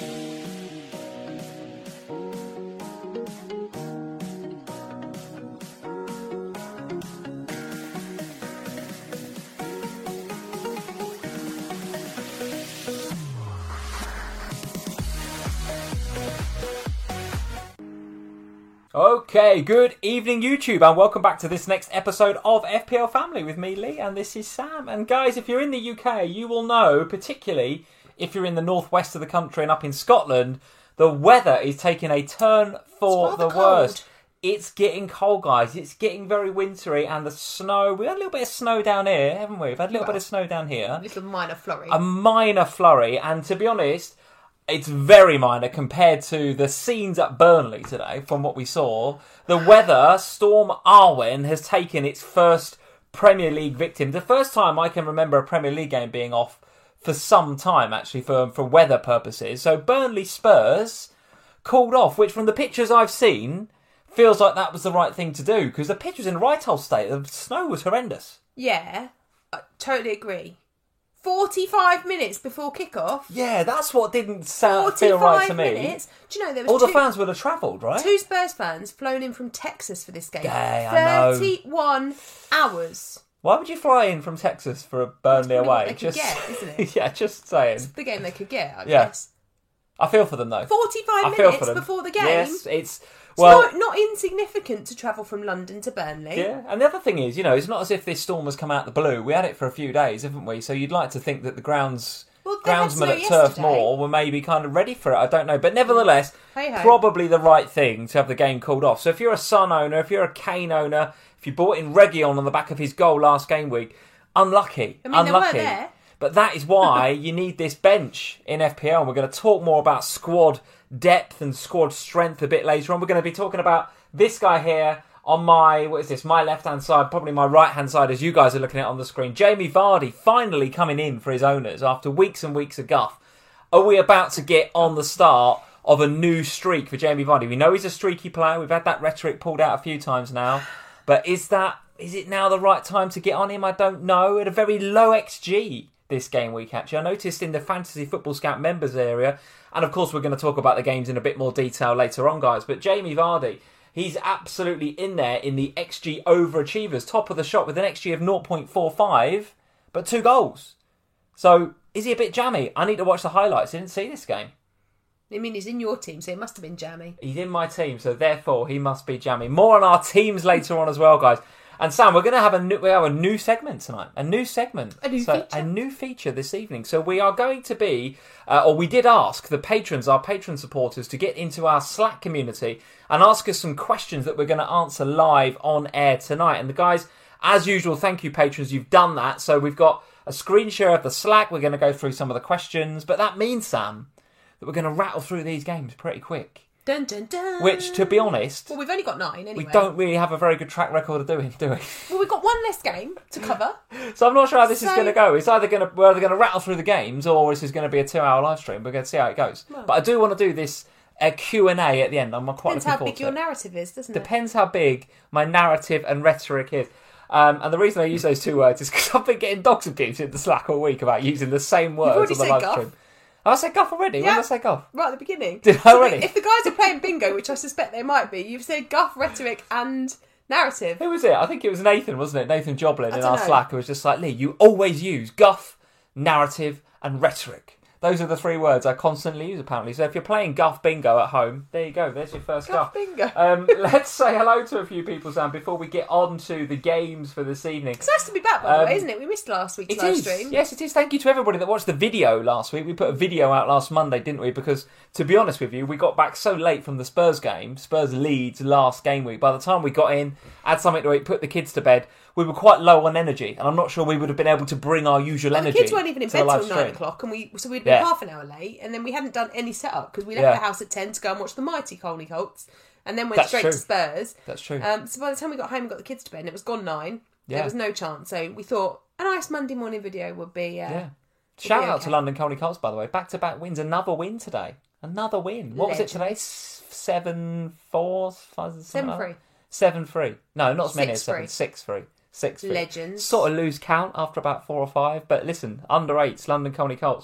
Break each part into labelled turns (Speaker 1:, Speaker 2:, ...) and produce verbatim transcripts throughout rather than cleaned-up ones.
Speaker 1: Okay, good evening YouTube and welcome back to this next episode of F P L Family with me, Lee, and this is Sam. And guys, if you're in the U K, you will know, particularly if you're in the northwest of the country and up in Scotland, the weather is taking a turn for the worst. It's getting cold, guys. It's getting very wintry, and the snow... We had a little bit of snow down here, haven't we? We've had a little
Speaker 2: well,
Speaker 1: bit of snow down here.
Speaker 2: A little minor flurry.
Speaker 1: A minor flurry, and to be honest... It's very minor compared to the scenes at Burnley today, from what we saw. The weather, Storm Arwen, has taken its first Premier League victim. The first time I can remember a Premier League game being off for some time, actually, for, for weather purposes. So Burnley Spurs called off, which from the pictures I've seen, feels like that was the right thing to do, because the pitch was in right old state. The snow was horrendous.
Speaker 2: Yeah, I totally agree. forty-five minutes before kickoff.
Speaker 1: Yeah, that's what didn't sound, feel right to me.
Speaker 2: Minutes. Do you know there was
Speaker 1: all
Speaker 2: two,
Speaker 1: the fans would have travelled, right?
Speaker 2: Two Spurs fans flown in from Texas for this game.
Speaker 1: Yeah, I know.
Speaker 2: thirty-one hours.
Speaker 1: Why would you fly in from Texas for a Burnley
Speaker 2: That's
Speaker 1: away?
Speaker 2: what they
Speaker 1: just
Speaker 2: could get, isn't it?
Speaker 1: Yeah, just saying.
Speaker 2: It's the game they could get, I
Speaker 1: Yeah.
Speaker 2: guess.
Speaker 1: I feel for them though.
Speaker 2: forty-five
Speaker 1: I feel
Speaker 2: minutes
Speaker 1: for them.
Speaker 2: before the game.
Speaker 1: Yes, it's
Speaker 2: It's
Speaker 1: well,
Speaker 2: not, not insignificant to travel from London to Burnley.
Speaker 1: yeah. And the other thing is, you know, it's not as if this storm has come out of the blue. We had it for a few days, haven't we? So you'd like to think that the grounds.
Speaker 2: Well, they had
Speaker 1: groundsmen
Speaker 2: snow
Speaker 1: at Turf
Speaker 2: yesterday.
Speaker 1: Moor were maybe kind of ready for it. I don't know. But nevertheless,
Speaker 2: Hey-ho.
Speaker 1: probably the right thing to have the game called off. So if you're a Son owner, if you're a Kane owner, if you bought in Reguilon on the back of his goal last game week, unlucky.
Speaker 2: I mean, they
Speaker 1: unlucky.
Speaker 2: were there.
Speaker 1: But that is why you need this bench in F P L. And we're going to talk more about squad depth and squad strength a bit later on. We're going to be talking about this guy here on my, what is this, my left-hand side, probably my right-hand side as you guys are looking at it on the screen. Jamie Vardy finally coming in for his owners after weeks and weeks of guff. Are we about to get on the start of a new streak for Jamie Vardy? We know he's a streaky player. We've had that rhetoric pulled out a few times now. But is that is it now the right time to get on him? I don't know. At a very low X G this game week, actually. I noticed in the Fantasy Football Scout members area, and of course we're going to talk about the games in a bit more detail later on, guys, but Jamie Vardy, he's absolutely in there in the X G overachievers, top of the shop with an X G of zero point four five, but two goals. So, is he a bit jammy? I need to watch the highlights. I didn't see this game.
Speaker 2: I mean, he's in your team, so it must have been jammy.
Speaker 1: He's in my team, so therefore he must be jammy. More on our teams later on as well, guys. And Sam, we're going to have a new, we have a new segment tonight. A new segment.
Speaker 2: A new
Speaker 1: so,
Speaker 2: feature.
Speaker 1: A new feature this evening. So we are going to be, uh, or we did ask the patrons, our patron supporters, to get into our Slack community and ask us some questions that we're going to answer live on air tonight. And the guys, as usual, thank you patrons, you've done that. So we've got a screen share of the Slack. We're going to go through some of the questions. But that means, Sam, that we're going to rattle through these games pretty quick.
Speaker 2: Dun, dun, dun.
Speaker 1: Which, to be honest,
Speaker 2: Well, we've only got nine anyway.
Speaker 1: we don't really have a very good track record of doing, do we?
Speaker 2: Well, we've got one less game to cover.
Speaker 1: So I'm not sure how this is
Speaker 2: So-
Speaker 1: going to go. It's either going to we're either going to rattle through the games, or this is going to be a two-hour live stream. We're going to see how it goes.
Speaker 2: Well.
Speaker 1: But I do want to do this uh, Q and A at the end. I'm quite
Speaker 2: Depends
Speaker 1: looking
Speaker 2: how
Speaker 1: forward
Speaker 2: big
Speaker 1: to
Speaker 2: your
Speaker 1: it.
Speaker 2: narrative is, doesn't it?
Speaker 1: Depends how big my narrative and rhetoric is. Um, and the reason I use those two words is because I've been getting dogs abuse in the Slack all week about using the same words
Speaker 2: already
Speaker 1: on the
Speaker 2: said
Speaker 1: live
Speaker 2: guff.
Speaker 1: stream. Oh, I said guff already. When
Speaker 2: Yeah.
Speaker 1: did I say guff?
Speaker 2: Right at the beginning.
Speaker 1: Did I
Speaker 2: So
Speaker 1: already?
Speaker 2: If the guys are playing bingo, which I suspect they might be, you've said guff, rhetoric and narrative.
Speaker 1: Who was it? I think it was Nathan, wasn't it? Nathan Joblin
Speaker 2: I
Speaker 1: in
Speaker 2: don't
Speaker 1: our
Speaker 2: know.
Speaker 1: Slack, who was just like, Lee, you always use guff, narrative, and rhetoric. Those are the three words I constantly use, apparently. So if you're playing guff bingo at home, there you go. There's your first
Speaker 2: Guff
Speaker 1: guff.
Speaker 2: bingo.
Speaker 1: Um, let's say hello to a few people, Sam, before we get on to the games for this evening.
Speaker 2: It's nice to be back, by the
Speaker 1: Um,
Speaker 2: way, isn't it? We missed last week's
Speaker 1: It
Speaker 2: live
Speaker 1: is.
Speaker 2: stream.
Speaker 1: Yes, it is. Thank you to everybody that watched the video last week. We put a video out last Monday, didn't we? Because, to be honest with you, we got back so late from the Spurs game, Spurs Leeds last game week. By the time we got in, had something to eat, put the kids to bed, we were quite low on energy. And I'm not sure we would have been able to bring our usual
Speaker 2: Well, the
Speaker 1: energy.
Speaker 2: kids weren't even in
Speaker 1: to the
Speaker 2: bed
Speaker 1: live
Speaker 2: till nine
Speaker 1: stream.
Speaker 2: o'clock, and we so we'd been
Speaker 1: Yeah.
Speaker 2: half an hour late, and then we hadn't done any setup because we left
Speaker 1: Yeah.
Speaker 2: the house at ten to go and watch the mighty Colney Colts, and then went
Speaker 1: That's
Speaker 2: straight
Speaker 1: true.
Speaker 2: to Spurs.
Speaker 1: That's true.
Speaker 2: Um, so by the time we got home and got the kids to bed, and it was gone nine.
Speaker 1: Yeah.
Speaker 2: There was no chance. So we thought a nice Monday morning video would be. Uh,
Speaker 1: Yeah. Shout
Speaker 2: be
Speaker 1: out
Speaker 2: okay.
Speaker 1: to London Colney Colts, by the way. Back-to-back wins. Another win today. Another win. What was it
Speaker 2: Legend.
Speaker 1: today? S- Seven four?
Speaker 2: Seven three.
Speaker 1: Seven three. No, not as many as
Speaker 2: Six
Speaker 1: seven.
Speaker 2: three.
Speaker 1: Six three. Six three.
Speaker 2: Legends.
Speaker 1: Sort of lose count after about four or five. But listen, under eights, London Colney Colts.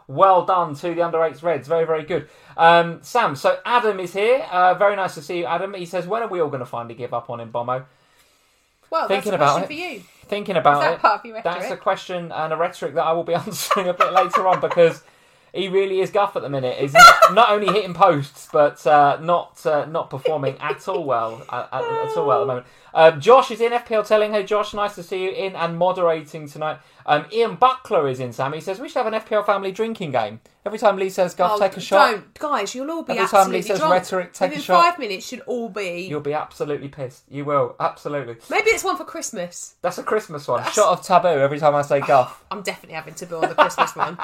Speaker 1: Well done to the under eights Reds. Very, very good. Um, Sam, so Adam is here. Uh, very nice to see you, Adam. He says, when are we all going to finally give up on him, Bombo?
Speaker 2: Well,
Speaker 1: Thinking
Speaker 2: that's a question
Speaker 1: about
Speaker 2: for
Speaker 1: it.
Speaker 2: you.
Speaker 1: Thinking about
Speaker 2: Is that
Speaker 1: it.
Speaker 2: part of your
Speaker 1: That's
Speaker 2: rhetoric?
Speaker 1: a question and a rhetoric that I will be answering a bit later on because he really is guff at the minute. He's not, not only hitting posts, but uh, not uh, not performing at all well at, at, at all well at the moment. Um, Josh is in F P L telling, hey Josh, nice to see you in and moderating tonight. Um, Ian Buckler is in, Sam. He says, we should have an F P L family drinking game. Every time Lee says, Guff,
Speaker 2: Oh,
Speaker 1: take a shot.
Speaker 2: Don't. Guys, you'll all be
Speaker 1: Every time
Speaker 2: absolutely
Speaker 1: Lee says
Speaker 2: drunk.
Speaker 1: rhetoric, take
Speaker 2: Within
Speaker 1: a shot.
Speaker 2: five minutes should all be...
Speaker 1: You'll be absolutely pissed. You will, absolutely.
Speaker 2: Maybe it's one for Christmas.
Speaker 1: That's a Christmas one.
Speaker 2: That's-
Speaker 1: Shot of taboo every time I say Guff.
Speaker 2: I'm definitely having to build the Christmas one.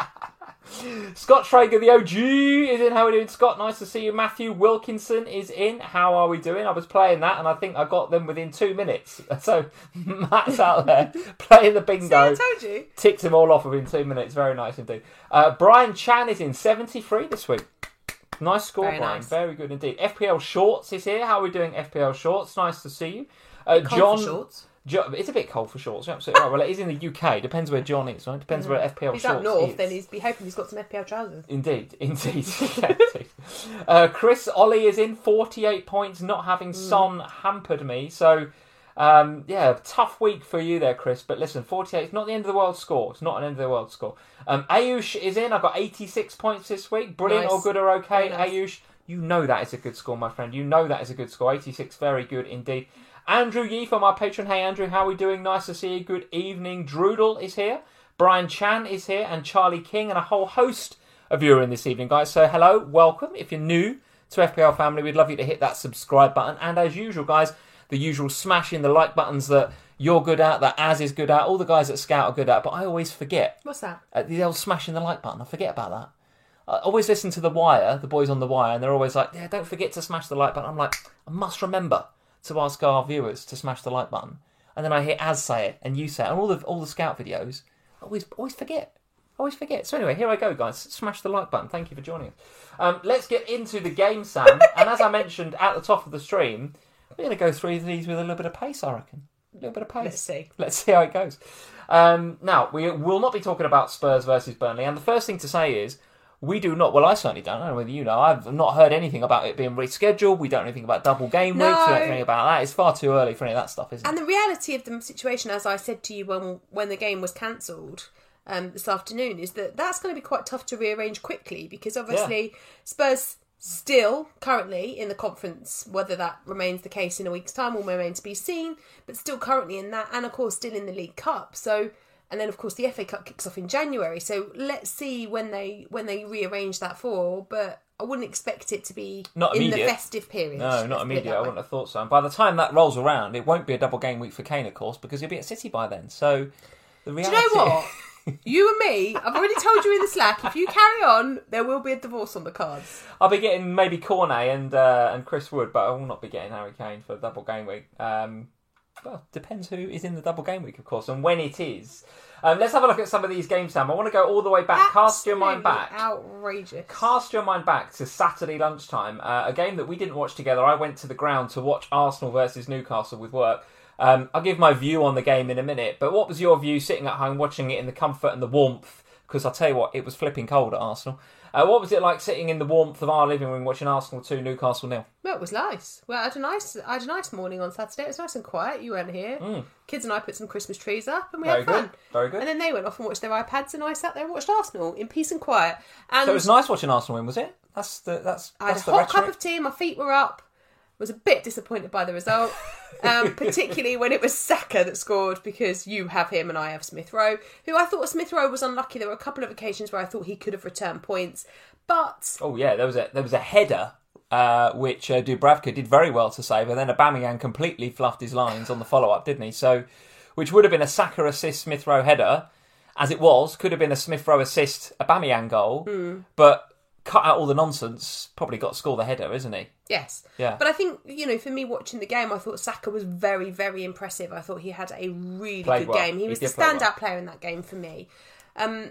Speaker 1: Scott Traeger, the O G, is in. How are we doing, Scott? Nice to see you. Matthew Wilkinson is in. How are we doing? I was playing that, and I think I got them within two minutes. So Matt's out there playing the bingo.
Speaker 2: See, I told you.
Speaker 1: Ticked them all off within two minutes. Very nice indeed. Uh, Brian Chan is in. seventy-three this week. Nice score,
Speaker 2: Very
Speaker 1: Brian.
Speaker 2: nice.
Speaker 1: Very good indeed. F P L Shorts is here. How are we doing, F P L Shorts? Nice to see you. Uh,
Speaker 2: Cold
Speaker 1: John.
Speaker 2: for shorts.
Speaker 1: Jo- it's a bit cold for shorts. You're absolutely right. Well, it is in the U K. Depends where John is, right? Depends where F P L
Speaker 2: He's
Speaker 1: Shorts
Speaker 2: up north,
Speaker 1: is.
Speaker 2: then he's be hoping he's got some F P L trousers.
Speaker 1: Indeed, indeed. Yeah, indeed. Uh, Chris Ollie is in, forty-eight points, not having Son hampered me. So, um, yeah, tough week for you there, Chris. But listen, forty-eight is not the end of the world score. It's not an end of the world score. Um, Ayush is in. I've got eighty-six points this week. Brilliant,
Speaker 2: Nice.
Speaker 1: all good or okay.
Speaker 2: Very nice.
Speaker 1: Ayush, you know that is a good score, my friend. You know that is a good score. eighty-six, very good indeed. Andrew Yee for my patron. Hey, Andrew, how are we doing? Nice to see you. Good evening. Droodle is here. Brian Chan is here. And Charlie King and a whole host of you are in this evening, guys. So, hello, welcome. If you're new to F P L family, we'd love you to hit that subscribe button. And as usual, guys, the usual smashing the like buttons that you're good at, that Az is good at, all the guys at Scout are good at. But I always forget.
Speaker 2: What's that?
Speaker 1: Uh, the old smashing the like button. I forget about that. I always listen to The Wire, the boys on The Wire, and they're always like, yeah, don't forget to smash the like button. I'm like, I must remember to ask our viewers to smash the like button. And then I hear Az say it, and you say it, and all the all the Scout videos, I always, always forget. Always forget. So anyway, here I go, guys. Smash the like button. Thank you for joining us. Um, let's get into the game, Sam. And as I mentioned at the top of the stream, we're going to go through these with a little bit of pace, I reckon. A little bit of pace.
Speaker 2: Let's see.
Speaker 1: Let's see how it goes. Um, now, we will not be talking about Spurs versus Burnley. And the first thing to say is, we do not, well, I certainly don't, I don't know whether you know, I've not heard anything about it being rescheduled. We don't know anything about double game
Speaker 2: No.
Speaker 1: weeks. We don't know anything about that. It's far too early for any of that stuff, isn't
Speaker 2: And
Speaker 1: it?
Speaker 2: the reality of the situation, as I said to you when when the game was cancelled um, this afternoon, is that that's going to be quite tough to rearrange quickly because obviously Spurs still currently in the conference, whether that remains the case in a week's time will remain to be seen, but still currently in that, and of course still in the League Cup. So, and then of course the F A Cup kicks off in January. So let's see when they when they rearrange that for. But I wouldn't expect it to be
Speaker 1: Not
Speaker 2: in the
Speaker 1: immediate.
Speaker 2: festive period.
Speaker 1: No,
Speaker 2: Let's
Speaker 1: not
Speaker 2: put it
Speaker 1: immediate.
Speaker 2: that
Speaker 1: I
Speaker 2: way.
Speaker 1: wouldn't have thought so. And by the time that rolls around, it won't be a double game week for Kane, of course, because he'll be at City by then. So the
Speaker 2: Do
Speaker 1: reality...
Speaker 2: you know what? You and me, I've already told you in the Slack, if you carry on, there will be a divorce on the cards.
Speaker 1: I'll be getting maybe Cornet and uh, and Chris Wood, but I will not be getting Harry Kane for double game week. Um, well, depends who is in the double game week, of course, and when it is. Um, let's have a look at some of these games, Sam. I want to go all the way back. Cast your mind back.
Speaker 2: Outrageous.
Speaker 1: Cast your mind back to Saturday lunchtime, uh, a game that we didn't watch together. I went to the ground to watch Arsenal versus Newcastle with work. Um, I'll give my view on the game in a minute, but what was your view sitting at home watching it in the comfort and the warmth? Because I'll tell you what, it was flipping cold at Arsenal. Uh, what was it like sitting in the warmth of our living room watching Arsenal two, Newcastle nil?
Speaker 2: Well, it was nice. Well, I had a nice, I had a nice morning on Saturday. It was nice and quiet. You weren't here.
Speaker 1: Mm.
Speaker 2: Kids and I put some Christmas trees up, and we
Speaker 1: Very
Speaker 2: had fun.
Speaker 1: good, very good.
Speaker 2: And then they went off and watched their iPads, and I sat there and watched Arsenal in peace and quiet. And
Speaker 1: So it was nice watching Arsenal win, was it? That's the that's
Speaker 2: I had
Speaker 1: that's
Speaker 2: a
Speaker 1: the
Speaker 2: hot cup
Speaker 1: rhetoric.
Speaker 2: of tea. My feet were up. Was a bit disappointed by the result, um, particularly when it was Saka that scored, because you have him and I have Smith Rowe, who I thought Smith Rowe was unlucky. There were a couple of occasions where I thought he could have returned points, but
Speaker 1: Oh yeah, there was a there was a header uh, which uh, Dubravka did very well to save, and then Aubameyang completely fluffed his lines on the follow up, didn't he? So, which would have been a Saka assist Smith Rowe header, as it was, could have been a Smith Rowe assist Aubameyang goal,
Speaker 2: mm.
Speaker 1: but cut out all the nonsense. Probably got to score the header, isn't he?
Speaker 2: yes.
Speaker 1: Yeah.
Speaker 2: But I think, you know, for me watching the game, I thought Saka was very, very impressive. I thought he had a really
Speaker 1: Played
Speaker 2: good
Speaker 1: well.
Speaker 2: game. He,
Speaker 1: He
Speaker 2: was the
Speaker 1: did play
Speaker 2: standout
Speaker 1: well.
Speaker 2: player in that game for me. Um,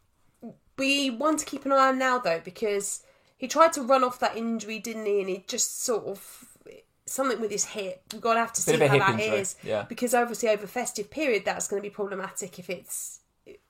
Speaker 2: we want to keep an eye on now, though, because he tried to run off that injury, didn't he? And he just sort of... something with his hip. We've got to have to see
Speaker 1: Bit of a
Speaker 2: how
Speaker 1: hip
Speaker 2: that
Speaker 1: injury,
Speaker 2: is.
Speaker 1: yeah.
Speaker 2: Because obviously over festive period, that's going to be problematic if it's...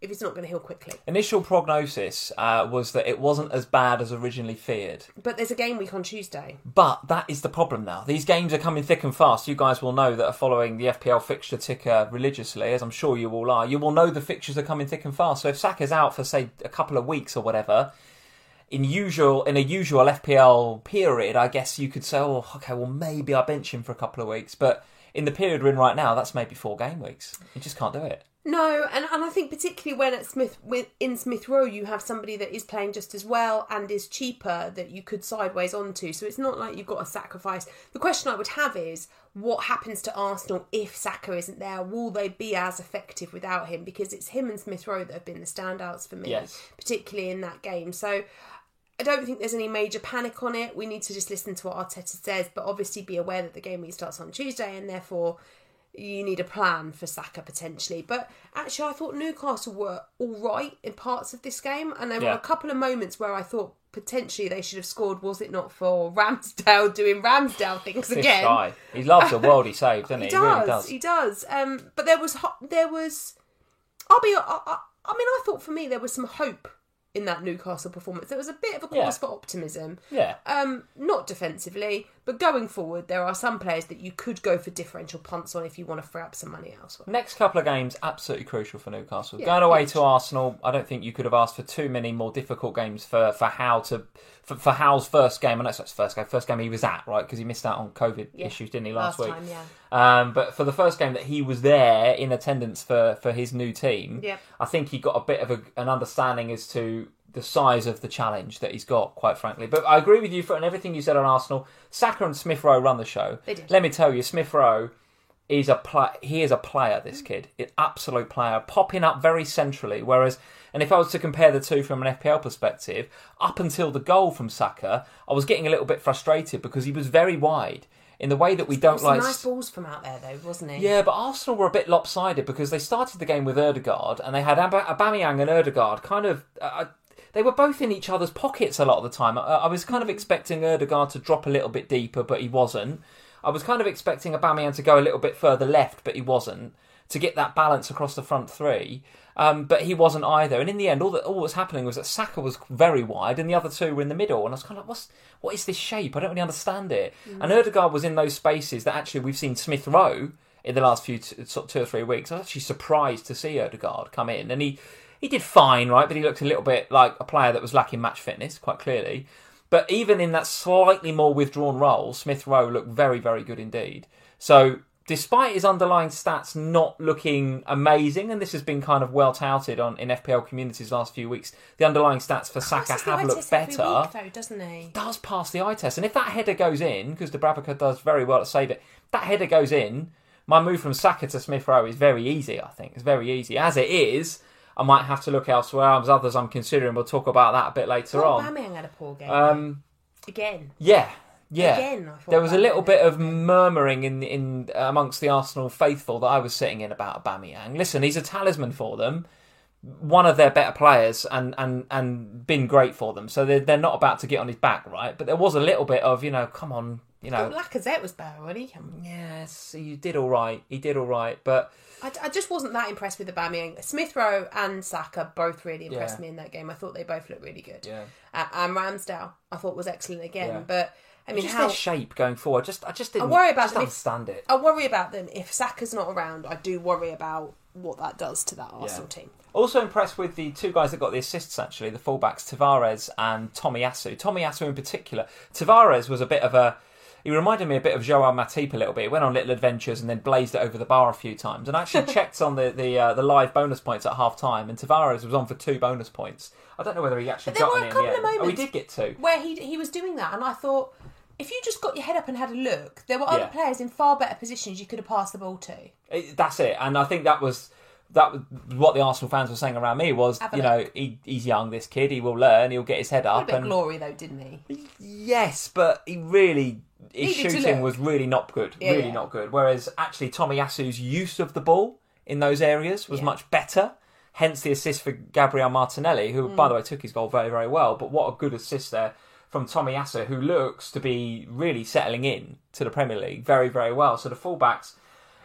Speaker 2: if it's not going to heal quickly.
Speaker 1: Initial prognosis uh, was that it wasn't as bad as originally feared.
Speaker 2: But there's a game week on Tuesday.
Speaker 1: But that is the problem now. These games are coming thick and fast. You guys will know that are following the F P L fixture ticker religiously, as I'm sure you all are. You will know the fixtures are coming thick and fast. So if Saka's out for, say, a couple of weeks or whatever, in usual in a usual F P L period, I guess you could say, oh, okay, well, maybe I bench him for a couple of weeks. But in the period we're in right now, that's maybe four game weeks. You just can't do it.
Speaker 2: No, and, and I think particularly when at Smith with in Smith Rowe you have somebody that is playing just as well and is cheaper that you could sideways onto. So it's not like you've got a sacrifice. The question I would have is what happens to Arsenal if Saka isn't there? Will they be as effective without him? Because it's him and Smith Rowe that have been the standouts for me,
Speaker 1: yes.
Speaker 2: particularly in that game. So I don't think there's any major panic on it. We need to just listen to what Arteta says, but obviously be aware that the game week starts on Tuesday and therefore you need a plan for Saka potentially. But actually I thought Newcastle were all right in parts of this game, and there yeah. were a couple of moments where I thought potentially they should have scored, was it not for Ramsdale doing Ramsdale things
Speaker 1: this
Speaker 2: again.
Speaker 1: Guy. He loves a world he saved, doesn't he?
Speaker 2: He does,
Speaker 1: he really does.
Speaker 2: He does. Um, but there was, there was, I'll be, I, I, I mean I thought for me there was some hope in that Newcastle performance. There was a bit of a cause
Speaker 1: yeah.
Speaker 2: for optimism.
Speaker 1: Yeah.
Speaker 2: Um, not defensively, but going forward, there are some players that you could go for differential punts on if you want to free up some money elsewhere.
Speaker 1: Next couple of games, absolutely crucial for Newcastle.
Speaker 2: Yeah,
Speaker 1: Going away
Speaker 2: huge.
Speaker 1: to Arsenal, I don't think you could have asked for too many more difficult games for, for Howe to for, for Howe's first game. I know it's his first game, first game he was at, right? Because he missed out on COVID
Speaker 2: yeah.
Speaker 1: issues, didn't he, last, last week?
Speaker 2: Time, yeah.
Speaker 1: Um, but for the first game that he was there in attendance for, for his new team,
Speaker 2: yeah.
Speaker 1: I think he got a bit of a, an understanding as to the size of the challenge that he's got, quite frankly. But I agree with you for and everything you said on Arsenal. Saka and Smith Rowe run the show.
Speaker 2: They did.
Speaker 1: Let me tell you, Smith Rowe is a pl- he is a player. This kid, an absolute player, popping up very centrally. Whereas, and if I was to compare the two from an F P L perspective, up until the goal from Saka, I was getting a little bit frustrated because he was very wide. In the way that we don't like...
Speaker 2: nice balls from out there, though, wasn't he?
Speaker 1: Yeah, but Arsenal were a bit lopsided because they started the game with Ødegaard and they had Ab- Aubameyang and Ødegaard kind of... Uh, they were both in each other's pockets a lot of the time. I, I was kind of expecting Ødegaard to drop a little bit deeper, but he wasn't. I was kind of expecting Aubameyang to go a little bit further left, but he wasn't, to get that balance across the front three. Um, but he wasn't either. And in the end, all that all that was happening was that Saka was very wide and the other two were in the middle. And I was kind of like, What's, what is this shape? I don't really understand it. Mm. And Ødegaard was in those spaces that actually we've seen Smith Rowe in the last few t- two or three weeks. I was actually surprised to see Ødegaard come in. And he, he did fine, right? But he looked a little bit like a player that was lacking match fitness, quite clearly. But even in that slightly more withdrawn role, Smith Rowe looked very, very good indeed. So despite his underlying stats not looking amazing, and this has been kind of well touted on in F P L communities last few weeks, the underlying stats for Saka have looked better.
Speaker 2: Every week, though, doesn't he?
Speaker 1: He does pass the eye test, and if that header goes in, because Dubravka does very well to save it, if that header goes in, my move from Saka to Smith Rowe is very easy. I think it's very easy. As it is, I might have to look elsewhere. There's others I'm considering. We'll talk about that a bit later
Speaker 2: well,
Speaker 1: on.
Speaker 2: Aubameyang had a poor game
Speaker 1: um,
Speaker 2: again.
Speaker 1: Yeah. Yeah,
Speaker 2: Again, I
Speaker 1: there was a little
Speaker 2: Aubameyang.
Speaker 1: bit of murmuring in in amongst the Arsenal faithful that I was sitting in about Aubameyang. Listen, he's a talisman for them, one of their better players, and, and, and been great for them. So they're, they're not about to get on his back, right? But there was a little bit of, you know, come on, you know.
Speaker 2: But Lacazette was better, wasn't he?
Speaker 1: Yes, he did all right. He did all right, but
Speaker 2: I, I just wasn't that impressed with Aubameyang. Smith Rowe and Saka both really impressed
Speaker 1: Yeah.
Speaker 2: me in that game. I thought they both looked really good.
Speaker 1: yeah.
Speaker 2: Uh, and Ramsdale, I thought was excellent again.
Speaker 1: Yeah.
Speaker 2: But I mean,
Speaker 1: just
Speaker 2: how
Speaker 1: their shape going forward. Just I just didn't.
Speaker 2: I worry about
Speaker 1: just
Speaker 2: them if-
Speaker 1: understand it.
Speaker 2: I worry about them if Saka's not around. I do worry about what that does to that Arsenal team.
Speaker 1: Also impressed with the two guys that got the assists, actually, the fullbacks, Tavares and Tomiyasu. Tomiyasu in particular. Tavares was a bit of a... He reminded me a bit of Joao Matip a little bit. He went on little adventures and then blazed it over the bar a few times. And I actually checked on the the, uh, the live bonus points at half-time, and Tavares was on for two bonus points. I don't know whether he actually
Speaker 2: But there
Speaker 1: got
Speaker 2: were
Speaker 1: any
Speaker 2: a
Speaker 1: in the
Speaker 2: couple
Speaker 1: end.
Speaker 2: of
Speaker 1: Oh, he
Speaker 2: moments
Speaker 1: did get two.
Speaker 2: where he he was doing that, and I thought, if you just got your head up and had a look, there were other
Speaker 1: Yeah.
Speaker 2: players in far better positions you could have passed the ball to.
Speaker 1: It, that's it. And I think that was... That was what the Arsenal fans were saying around me was,
Speaker 2: Have a
Speaker 1: you
Speaker 2: look.
Speaker 1: know, he, he's young, this kid. He will learn. He'll get his head
Speaker 2: He had
Speaker 1: up.
Speaker 2: a bit of
Speaker 1: And
Speaker 2: glory though, didn't he?
Speaker 1: yes, but he really his
Speaker 2: Needed to
Speaker 1: shooting
Speaker 2: look.
Speaker 1: was really not good.
Speaker 2: Yeah,
Speaker 1: really
Speaker 2: yeah.
Speaker 1: not good. Whereas actually Tomiyasu's use of the ball in those areas was
Speaker 2: Yeah.
Speaker 1: much better. Hence the assist for Gabriel Martinelli, who,
Speaker 2: Mm.
Speaker 1: by the way, took his goal very, very well. But what a good assist there from Tomiyasu, who looks to be really settling in to the Premier League very, very well. So the fullbacks,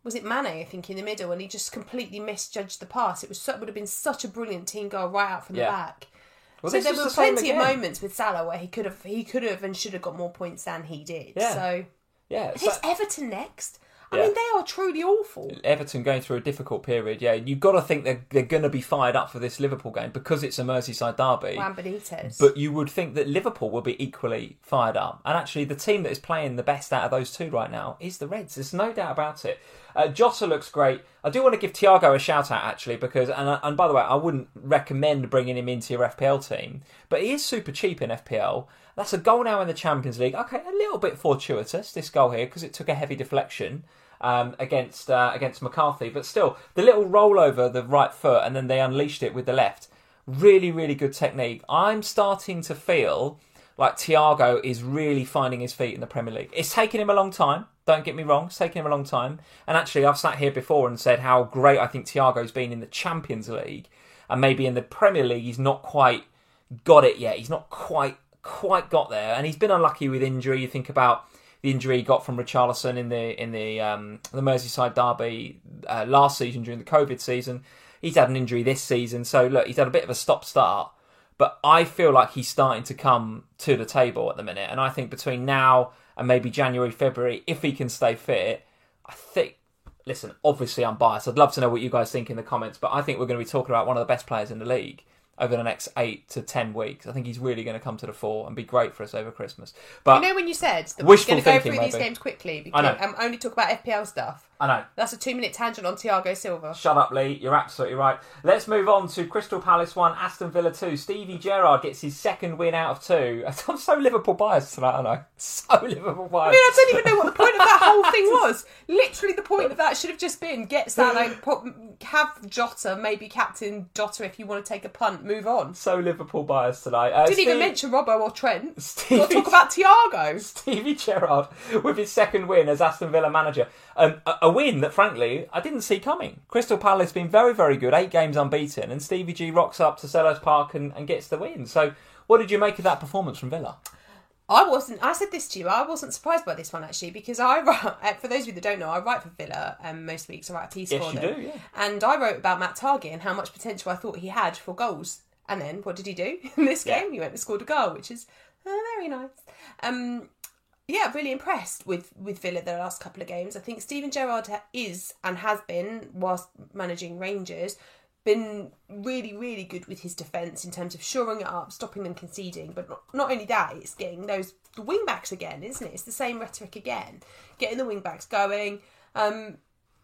Speaker 2: was it Mane, I think, in the middle, and he just completely misjudged the pass. It was so, would have been such a brilliant team goal right out from
Speaker 1: Yeah.
Speaker 2: the back.
Speaker 1: Well,
Speaker 2: so
Speaker 1: this
Speaker 2: there
Speaker 1: was
Speaker 2: were
Speaker 1: the same
Speaker 2: plenty of
Speaker 1: again.
Speaker 2: moments with Salah where he could have, he could have and should have got more points than he did.
Speaker 1: Yeah.
Speaker 2: So
Speaker 1: Yeah,
Speaker 2: and
Speaker 1: so-
Speaker 2: it's Everton next. I
Speaker 1: Yeah.
Speaker 2: mean, they are truly awful.
Speaker 1: Everton going through a difficult period. Yeah, you've got to think they're, they're going to be fired up for this Liverpool game because it's a Merseyside derby.
Speaker 2: Juan Benitez.
Speaker 1: But you would think that Liverpool will be equally fired up. And actually, the team that is playing the best out of those two right now is the Reds. There's no doubt about it. Uh, Jota looks great. I do want to give Thiago a shout out, actually, because, and, and by the way, I wouldn't recommend bringing him into your F P L team, but he is super cheap in F P L. That's a goal now in the Champions League. Okay, a little bit fortuitous, this goal here, because it took a heavy deflection. Um, against uh, against McCarthy, but still the little rollover the right foot and then they unleashed it with the left. Really, really good technique. I'm starting to feel like Thiago is really finding his feet in the Premier League. It's taken him a long time. Don't get me wrong, it's taken him a long time. And actually, I've sat here before and said how great I think Thiago's been in the Champions League, and maybe in the Premier League he's not quite got it yet. He's not quite quite got there, and he's been unlucky with injury. You think about the injury he got from Richarlison in the in the um, the Merseyside derby uh, last season during the COVID season. He's had an injury this season, so look, he's had a bit of a stop-start. But I feel like he's starting to come to the table at the minute, and I think between now and maybe January, February, if he can stay fit, I think. Listen, obviously I'm biased. I'd love to know what you guys think in the comments, but I think we're going to be talking about one of the best players in the league over the next eight to ten weeks. I think he's really going to come to the fore and be great for us over Christmas. But
Speaker 2: you know when you said that we're going to go through these
Speaker 1: maybe.
Speaker 2: games quickly because
Speaker 1: I know.
Speaker 2: I'm only talk about F P L stuff.
Speaker 1: I know.
Speaker 2: That's a two-minute tangent on Thiago Silva.
Speaker 1: Shut up, Lee. You're absolutely right. Let's move on to Crystal Palace one, Aston Villa two. Stevie Gerrard gets his second win out of two. I'm so Liverpool biased tonight, aren't I? So Liverpool biased.
Speaker 2: I mean, I don't even know what the point of that whole thing was. Literally, the point of that should have just been get Salah, put, have Jota, maybe captain Jota if you want to take a punt, move on.
Speaker 1: So Liverpool biased tonight. Uh,
Speaker 2: Didn't
Speaker 1: Steve...
Speaker 2: even mention Robbo or Trent.
Speaker 1: Stevie...
Speaker 2: Got to talk about Thiago.
Speaker 1: Stevie Gerrard with his second win as Aston Villa manager. Um, a, a win that, frankly, I didn't see coming. Crystal Palace been very, very good, eight games unbeaten, and Stevie G rocks up to Selhurst Park and, and gets the win. So, what did you make of that performance from Villa?
Speaker 2: I wasn't. I said this to you. I wasn't surprised by this one actually because I write. For those of you that don't know, I write for Villa, and um, most weeks I write a piece
Speaker 1: yes,
Speaker 2: for
Speaker 1: you
Speaker 2: them.
Speaker 1: do, yeah.
Speaker 2: And I wrote about Matt Targett and how much potential I thought he had for goals. And then what did he do in this game?
Speaker 1: Yeah.
Speaker 2: He went and scored a goal, which is uh, very nice. Um, yeah, really impressed with, with Villa the last couple of games. I think Steven Gerrard is and has been, whilst managing Rangers, been really, really good with his defence in terms of shoring it up, stopping them conceding. But not, not only that, it's getting those the wing backs again, isn't it? It's the same rhetoric again, getting the wing backs going. Um,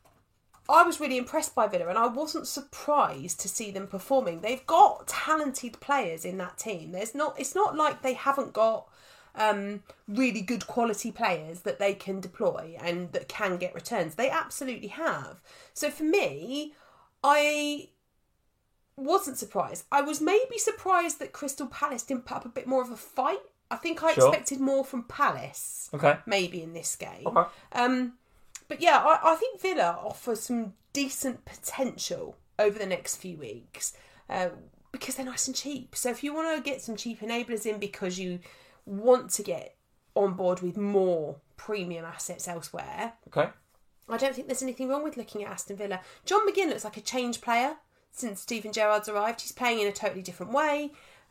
Speaker 2: I was really impressed by Villa, and I wasn't surprised to see them performing. They've got talented players in that team. There's not. It's not like they haven't got um, really good quality players that they can deploy and that can get returns. They absolutely have. So for me, I wasn't surprised. I was maybe surprised that Crystal Palace didn't put up a bit more of a fight. I think I
Speaker 1: Sure.
Speaker 2: expected more from Palace.
Speaker 1: Okay.
Speaker 2: Maybe in this game.
Speaker 1: Okay.
Speaker 2: Um, but yeah, I, I think Villa offers some decent potential over the next few weeks uh, because they're nice and cheap. So if you want to get some cheap enablers in because you want to get on board with more premium assets elsewhere,
Speaker 1: Okay.
Speaker 2: I don't think there's anything wrong with looking at Aston Villa. John McGinn looks like a changed player since Steven Gerrard's arrived. He's playing in a totally different way.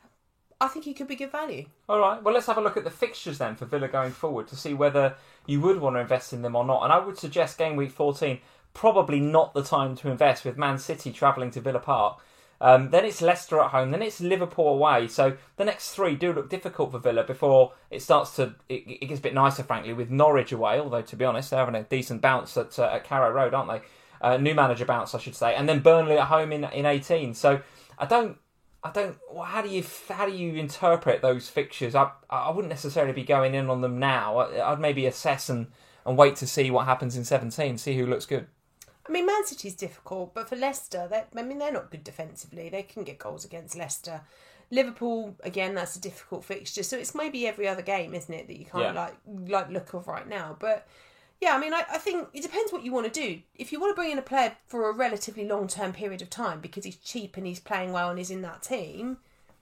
Speaker 2: I think he could be good value.
Speaker 1: All right. Well, let's have a look at the fixtures then for Villa going forward to see whether you would want to invest in them or not. And I would suggest game week fourteen, probably not the time to invest with Man City travelling to Villa Park. Um, then it's Leicester at home. Then it's Liverpool away. So the next three do look difficult for Villa before it starts to... It, it gets a bit nicer, frankly, with Norwich away. Although, to be honest, they're having a decent bounce at, uh, at Carrow Road, aren't they? Uh, new manager bounce, I should say. And then Burnley at home in, in eighteen. So I don't... I don't. Well, how do you how do you interpret those fixtures? I I wouldn't necessarily be going in on them now. I, I'd maybe assess and, and wait to see what happens in seventeen. See who looks good.
Speaker 2: I mean, Man City's difficult, but for Leicester, I mean, they're not good defensively. They can get goals against Leicester. Liverpool, again, that's a difficult fixture. So it's maybe every other game, isn't it, that you can't
Speaker 1: Yeah.
Speaker 2: like like look of right now. But yeah, I mean, I, I think it depends what you want to do. If you want to bring in a player for a relatively long-term period of time because he's cheap and he's playing well and he's in that team,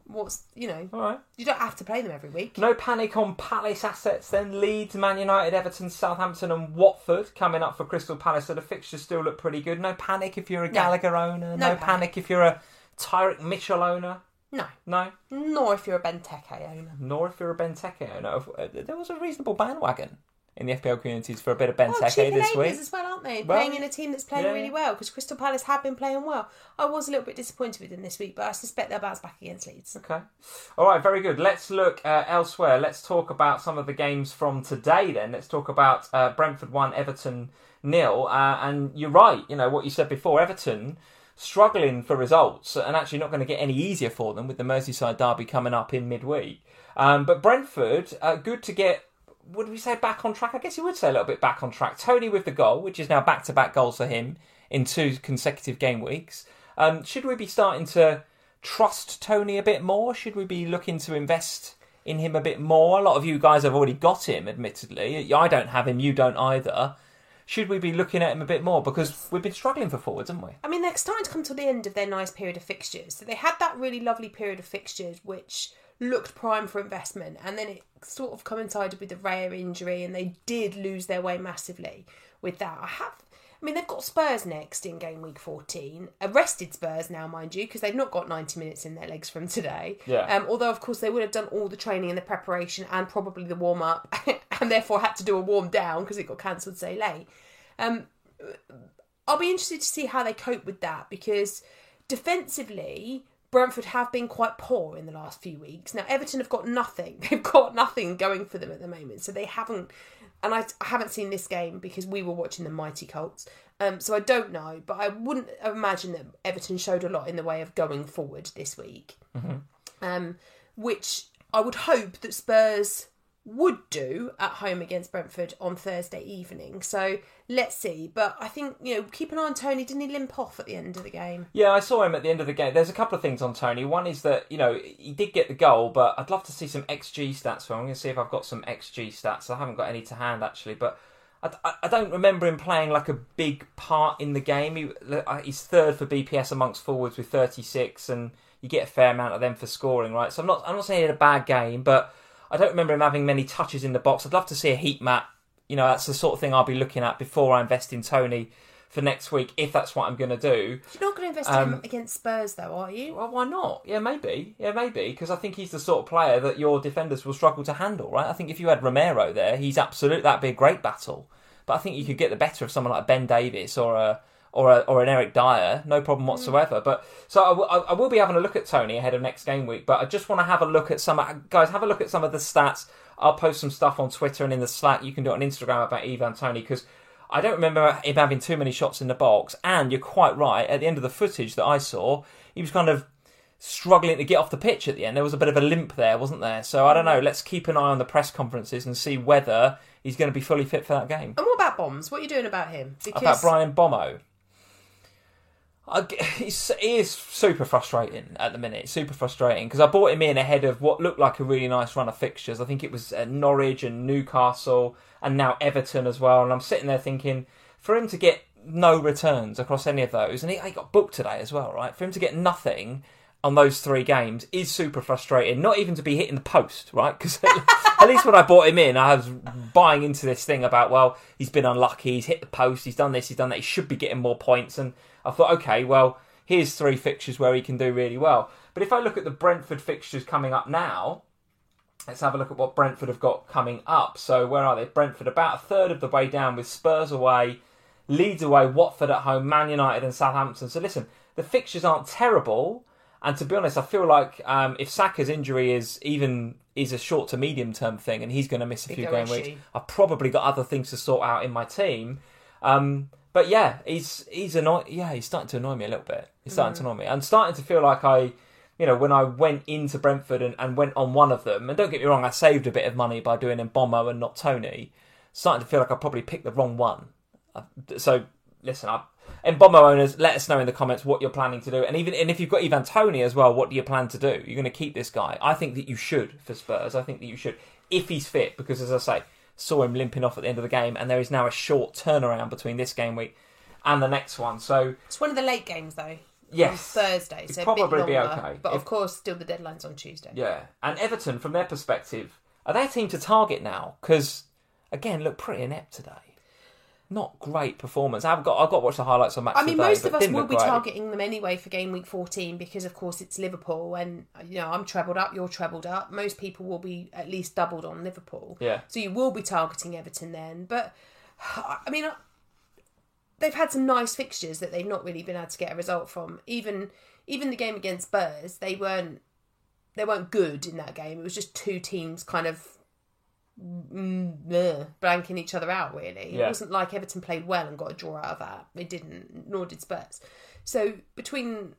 Speaker 2: what's, you know,
Speaker 1: All right.
Speaker 2: you don't have to play them every week.
Speaker 1: No panic on Palace assets then. Leeds, Man United, Everton, Southampton and Watford coming up for Crystal Palace. So the fixtures still look pretty good. No panic if you're a Gallagher no. owner. No, no panic. panic if you're a Tyrick Mitchell owner.
Speaker 2: No.
Speaker 1: No?
Speaker 2: Nor if you're a Benteke owner.
Speaker 1: Nor if you're a Benteke owner. There was a reasonable bandwagon in the F P L communities for a bit of Benteke
Speaker 2: well,
Speaker 1: this week.
Speaker 2: as well, aren't they?
Speaker 1: Well,
Speaker 2: playing in a team that's playing
Speaker 1: yeah.
Speaker 2: really well, because Crystal Palace have been playing well. I was a little bit disappointed with them this week, but I suspect they'll bounce back against Leeds.
Speaker 1: Okay. All right, very good. Let's look uh, elsewhere. Let's talk about some of the games from today then. Let's talk about uh, Brentford one, Everton nil. Uh, and you're right, you know, what you said before, Everton struggling for results and actually not going to get any easier for them with the Merseyside derby coming up in midweek. Um, but Brentford, uh, good to get, would we say back on track? I guess you would say a little bit back on track. Tony with the goal, which is now back-to-back goals for him in two consecutive game weeks. Um, should we be starting to trust Tony a bit more? Should we be looking to invest in him a bit more? A lot of you guys have already got him, admittedly. I don't have him, you don't either. Should we be looking at him a bit more? Because we've been struggling for forwards, haven't we?
Speaker 2: I mean, they're starting to come to the end of their nice period of fixtures. So they had that really lovely period of fixtures, which looked prime for investment. And then it sort of coincided with the rare injury, and they did lose their way massively with that. I have... I mean, they've got Spurs next in game week fourteen. Arrested Spurs now, mind you, because they've not got ninety minutes in their legs from today.
Speaker 1: Yeah.
Speaker 2: Um, although, of course, they would have done all the training and the preparation and probably the warm-up and therefore had to do a warm-down because it got cancelled so late. Um, I'll be interested to see how they cope with that, because defensively, Brentford have been quite poor in the last few weeks. Now, Everton have got nothing. They've got nothing going for them at the moment, so they haven't... And I, I haven't seen this game because we were watching the mighty Colts. Um, so I don't know, but I wouldn't imagine that Everton showed a lot in the way of going forward this week.
Speaker 1: Mm-hmm.
Speaker 2: Um, which I would hope that Spurs would do at home against Brentford on Thursday evening. So let's see. But I think, you know, keep an eye on Tony. Didn't he limp off at the end of the game?
Speaker 1: Yeah, I saw him at the end of the game. There's a couple of things on Tony. One is that, you know, he did get the goal, but I'd love to see some X G stats for him. I'm going to see if I've got some X G stats. I haven't got any to hand, actually, but I, I don't remember him playing like a big part in the game. He, he's third for B P S amongst forwards with thirty-six, and you get a fair amount of them for scoring, right? So I'm not, I'm not saying he had a bad game, but I don't remember him having many touches in the box. I'd love to see a heat map. You know, that's the sort of thing I'll be looking at before I invest in Tony for next week, if that's what I'm going to do.
Speaker 2: You're not going to invest
Speaker 1: um,
Speaker 2: in him against Spurs, though, are you?
Speaker 1: Well, why not? Yeah, maybe. Yeah, maybe. Because I think he's the sort of player that your defenders will struggle to handle, right? I think if you had Romero there, he's absolute. That'd be a great battle. But I think you could get the better of someone like Ben Davis or a or a, or an Eric Dyer, no problem whatsoever. Mm. But so I, w- I will be having a look at Tony ahead of next game week. But I just want to have a look at some guys. Have a look at some of the stats. I'll post some stuff on Twitter and in the Slack. You can do it on Instagram about Ivan Toney, because I don't remember him having too many shots in the box. And you're quite right. At the end of the footage that I saw, he was kind of struggling to get off the pitch at the end. There was a bit of a limp there, wasn't there? So I don't know. Let's keep an eye on the press conferences and see whether he's going to be fully fit for that game.
Speaker 2: And what about Bombs? What are you doing about him?
Speaker 1: Because... About Brian Bomo? I, he's, he is super frustrating at the minute. Super frustrating because I bought him in ahead of what looked like a really nice run of fixtures. I think it was uh, Norwich and Newcastle and now Everton as well. And I'm sitting there thinking, for him to get no returns across any of those, and he, he got booked today as well, right? For him to get nothing on those three games is super frustrating. Not even to be hitting the post, right? Because at least when I bought him in, I was buying into this thing about, well, he's been unlucky, he's hit the post, he's done this, he's done that, he should be getting more points. And I thought, okay, well, here's three fixtures where he can do really well. But if I look at the Brentford fixtures coming up now, let's have a look at what Brentford have got coming up. So where are they? Brentford about a third of the way down with Spurs away, Leeds away, Watford at home, Man United and Southampton. So listen, the fixtures aren't terrible. And to be honest, I feel like um, if Saka's injury is even is a short to medium term thing and he's going to miss a few game weeks, I've probably got other things to sort out in my team. Um, but yeah, he's he's annoy- Yeah, he's starting to annoy me a little bit. He's starting mm. to annoy me. I'm starting to feel like I, you know, when I went into Brentford and, and went on one of them, and don't get me wrong, I saved a bit of money by doing Mbomo and not Tony. Starting to feel like I probably picked the wrong one. So listen, I. And Mbomo owners, let us know in the comments what you're planning to do. And even and if you've got Ivan Toney as well, what do you plan to do? You're going to keep this guy. I think that you should for Spurs. I think that you should, if he's fit, because as I say, saw him limping off at the end of the game, and there is now a short turnaround between this game week and the next one. So
Speaker 2: it's one of the late games, though.
Speaker 1: yes.
Speaker 2: on Thursday, so
Speaker 1: probably
Speaker 2: a bit longer.
Speaker 1: Be okay.
Speaker 2: But
Speaker 1: if,
Speaker 2: of course, still the deadline's on Tuesday.
Speaker 1: Yeah, and Everton, from their perspective, are they a team to target now? Because again, look pretty inept today. Not great performance. I've got I've got to watch the highlights on match.
Speaker 2: I mean,
Speaker 1: today,
Speaker 2: most of us will be
Speaker 1: great.
Speaker 2: targeting them anyway for game week fourteen because, of course, it's Liverpool, and you know I'm trebled up, you're trebled up. Most people will be at least doubled on Liverpool.
Speaker 1: Yeah.
Speaker 2: So you will be targeting Everton then, but I mean, they've had some nice fixtures that they've not really been able to get a result from. Even even the game against Spurs, they weren't they weren't good in that game. It was just two teams kind of. Mm, blanking each other out really.
Speaker 1: Yeah.
Speaker 2: It wasn't like Everton played well and got a draw out of that. They didn't, nor did Spurs. So between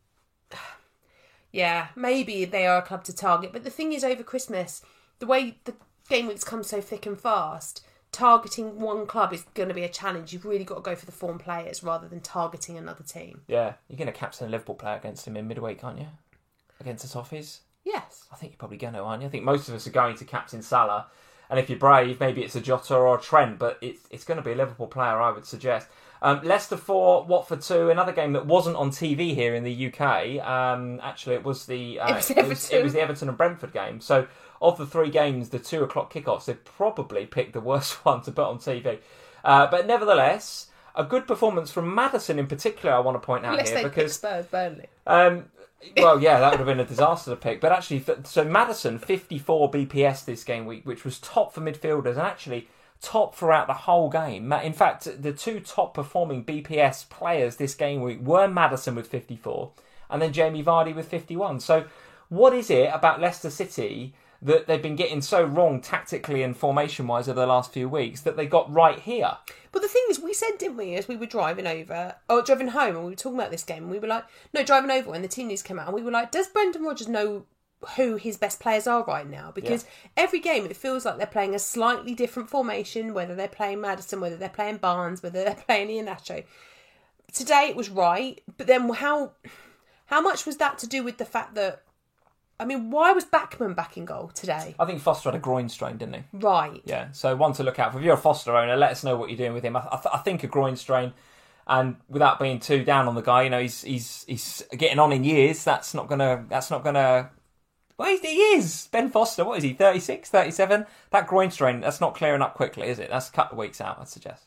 Speaker 2: yeah, maybe they are a club to target, but the thing is, over Christmas, the way the game weeks come so thick and fast, targeting one club is going to be a challenge. You've really got to go for the form players rather than targeting another team.
Speaker 1: Yeah, you're going to captain a Liverpool player against him in midweek, aren't you? Against the Toffees?
Speaker 2: Yes.
Speaker 1: I think you're probably going to, aren't you? I think most of us are going to captain Salah. And if you're brave, maybe it's a Jota or a Trent, but it's it's going to be a Liverpool player, I would suggest. Um, Leicester four, Watford two, another game that wasn't on T V here in the U K. Um, actually, it was the uh,
Speaker 2: it, was
Speaker 1: it, was, it was the Everton and Brentford game. So of the three games, the two o'clock kickoffs, they probably picked the worst one to put on T V. Uh, but nevertheless, a good performance from Maddison in particular, I want to point out
Speaker 2: Unless
Speaker 1: here.
Speaker 2: they
Speaker 1: because
Speaker 2: Spurs, Burnley.
Speaker 1: Um, well, yeah, that would have been a disaster to pick. But actually, so Maddison, fifty-four B P S this game week, which was top for midfielders and actually top throughout the whole game. In fact, the two top performing B P S players this game week were Maddison with fifty-four and then Jamie Vardy with fifty-one. So what is it about Leicester City that they've been getting so wrong tactically and formation-wise over the last few weeks that they got right here?
Speaker 2: But the thing is, we said, didn't we, as we were driving over, or driving home, and we were talking about this game, and we were like, no, driving over when the team news came out, and we were like, does Brendan Rodgers know who his best players are right now? Because yeah. every game it feels like they're playing a slightly different formation, whether they're playing Maddison, whether they're playing Barnes, whether they're playing Iheanacho. Today it was right, but then how how much was that to do with the fact that, I mean, why was Bachmann back in goal today?
Speaker 1: I think Foster had a groin strain, didn't he?
Speaker 2: Right.
Speaker 1: Yeah, so one to look out for. If you're a Foster owner, let us know what you're doing with him. I, I, th- I think a groin strain, and without being too down on the guy, you know, he's he's he's getting on in years. That's not gonna. That's not gonna. Well, he, he is Ben Foster. What is he? thirty-six, thirty-seven That groin strain. That's not clearing up quickly, is it? That's a couple of weeks out, I'd suggest.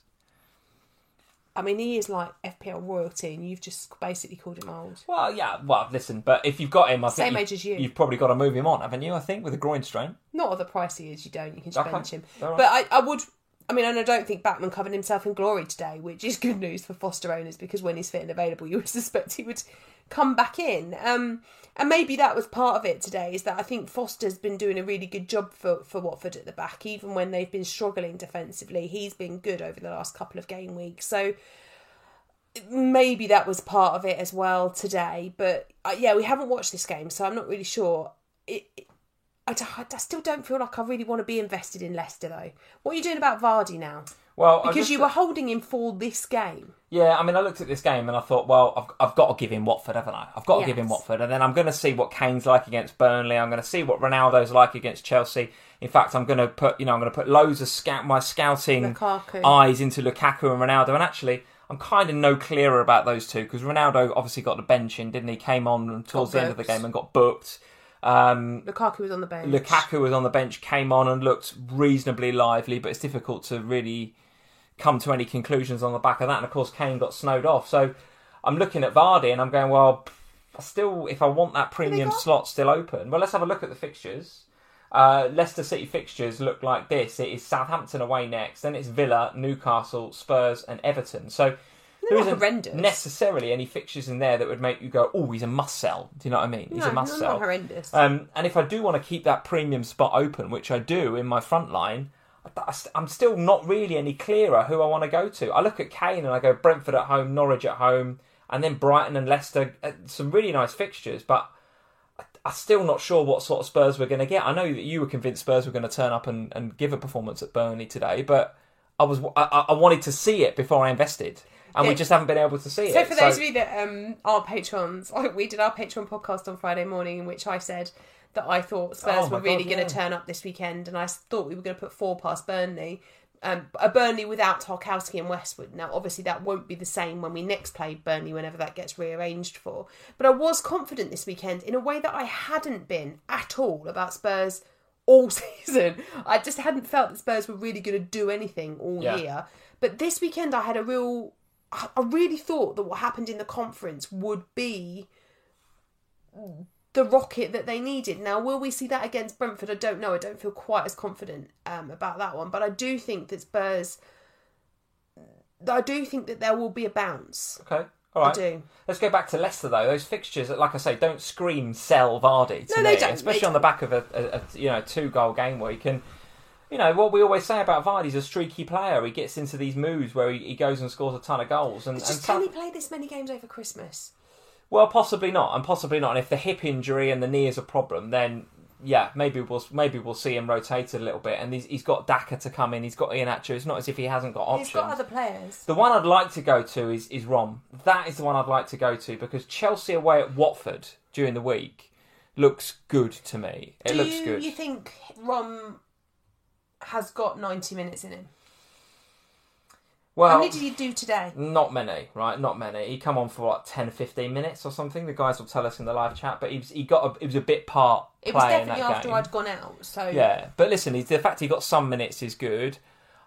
Speaker 2: I mean, he is like F P L royalty, and you've just basically called him old.
Speaker 1: Well, yeah, well, listen, but if you've got him, I
Speaker 2: Same
Speaker 1: think
Speaker 2: age as you.
Speaker 1: You've probably got to move him on, haven't you, I think, with a groin strain?
Speaker 2: Not at the price he is, you don't. You can just
Speaker 1: Okay.
Speaker 2: bench him.
Speaker 1: All right.
Speaker 2: But I, I would... I mean, and I don't think Bachmann covered himself in glory today, which is good news for Foster owners, because when he's fit and available, you would suspect he would come back in. Um, and maybe that was part of it today, is that I think Foster's been doing a really good job for, for Watford at the back, even when they've been struggling defensively. He's been good over the last couple of game weeks. So maybe that was part of it as well today. But uh, yeah, we haven't watched this game, so I'm not really sure. It, it, I, I still don't feel like I really want to be invested in Leicester, though. What are you doing about Vardy now?
Speaker 1: Well,
Speaker 2: because you were holding him for this game.
Speaker 1: Yeah, I mean, I looked at this game and I thought, well, I've, I've got to give him Watford, haven't I? I've got to
Speaker 2: yes.
Speaker 1: give him Watford. And then I'm going to see what Kane's like against Burnley. I'm going to see what Ronaldo's like against Chelsea. In fact, I'm going to put, you know, I'm going to put loads of scout my scouting
Speaker 2: Lukaku.
Speaker 1: eyes into Lukaku and Ronaldo. And actually, I'm kind of no clearer about those two, because Ronaldo obviously got the bench in, didn't he? Came on towards the end of the game and got booked. Um,
Speaker 2: Lukaku was on the bench.
Speaker 1: Lukaku was on the bench, came on and looked reasonably lively, but it's difficult to really come to any conclusions on the back of that. And of course, Kane got snowed off. So I'm looking at Vardy and I'm going, well, I still, if I want that premium slot still open, well, let's have a look at the fixtures. Uh, Leicester City fixtures look like this. It is Southampton away next, then it's Villa, Newcastle, Spurs and Everton. So
Speaker 2: They're
Speaker 1: there
Speaker 2: not
Speaker 1: isn't
Speaker 2: horrendous.
Speaker 1: necessarily any fixtures in there that would make you go, oh, he's a must-sell. Do you know what I mean? He's
Speaker 2: no,
Speaker 1: a must-sell.
Speaker 2: they're not horrendous.
Speaker 1: Um, and if I do want to keep that premium spot open, which I do in my front line, I'm still not really any clearer who I want to go to. I look at Kane and I go Brentford at home, Norwich at home, and then Brighton and Leicester. Some really nice fixtures, but I'm still not sure what sort of Spurs we're going to get. I know that you were convinced Spurs were going to turn up and, and give a performance at Burnley today, but I was I, I wanted to see it before I invested. And yeah. we just haven't been able to see
Speaker 2: so
Speaker 1: it.
Speaker 2: For so for those of you that um, are patrons, we did our Patreon podcast on Friday morning in which I said that I thought Spurs
Speaker 1: oh
Speaker 2: were really
Speaker 1: God,
Speaker 2: going
Speaker 1: yeah.
Speaker 2: to turn up this weekend, and I thought we were going to put four past Burnley. Um, a Burnley without Tarkowski and Westwood. Now, obviously, that won't be the same when we next play Burnley, whenever that gets rearranged for. But I was confident this weekend in a way that I hadn't been at all about Spurs all season. I just hadn't felt that Spurs were really going to do anything all
Speaker 1: yeah.
Speaker 2: year. But this weekend, I had a real... I really thought that what happened in the conference would be the rocket that they needed. Now, will we see that against Brentford? I don't know. I don't feel quite as confident um, about that one. But I do think that Spurs... I do think that there will be a bounce.
Speaker 1: Okay, all right.
Speaker 2: I do.
Speaker 1: Let's go back to Leicester, though. Those fixtures, like I say, don't scream sell Vardy to
Speaker 2: no,
Speaker 1: me.
Speaker 2: They don't.
Speaker 1: Especially
Speaker 2: they
Speaker 1: on the back of a, a, a you know two-goal game week. And, you know, what we always say about Vardy's a streaky player. He gets into these moods where he, he goes and scores a ton of goals. And,
Speaker 2: it's
Speaker 1: and
Speaker 2: just,
Speaker 1: some...
Speaker 2: can he play this many games over Christmas?
Speaker 1: Well, possibly not, and possibly not. And if the hip injury and the knee is a problem, then yeah, maybe we'll maybe we'll see him rotated a little bit. And he's, he's got Daka to come in. He's got Iheanacho. It's not as if he hasn't got options.
Speaker 2: He's got other players.
Speaker 1: The one I'd like to go to is is Rom. That is the one I'd like to go to because Chelsea away at Watford during the week looks good to me. It
Speaker 2: Do
Speaker 1: looks good.
Speaker 2: Do you think Rom has got ninety minutes in him?
Speaker 1: Well,
Speaker 2: how many did he do today?
Speaker 1: Not many, right? Not many. He come on for like ten, fifteen minutes or something. The guys will tell us in the live chat, but he was he got a, it was a bit part
Speaker 2: It was
Speaker 1: player in
Speaker 2: definitely
Speaker 1: that
Speaker 2: after
Speaker 1: game.
Speaker 2: I'd gone out. So
Speaker 1: Yeah, but listen, he's, the fact he got some minutes is good.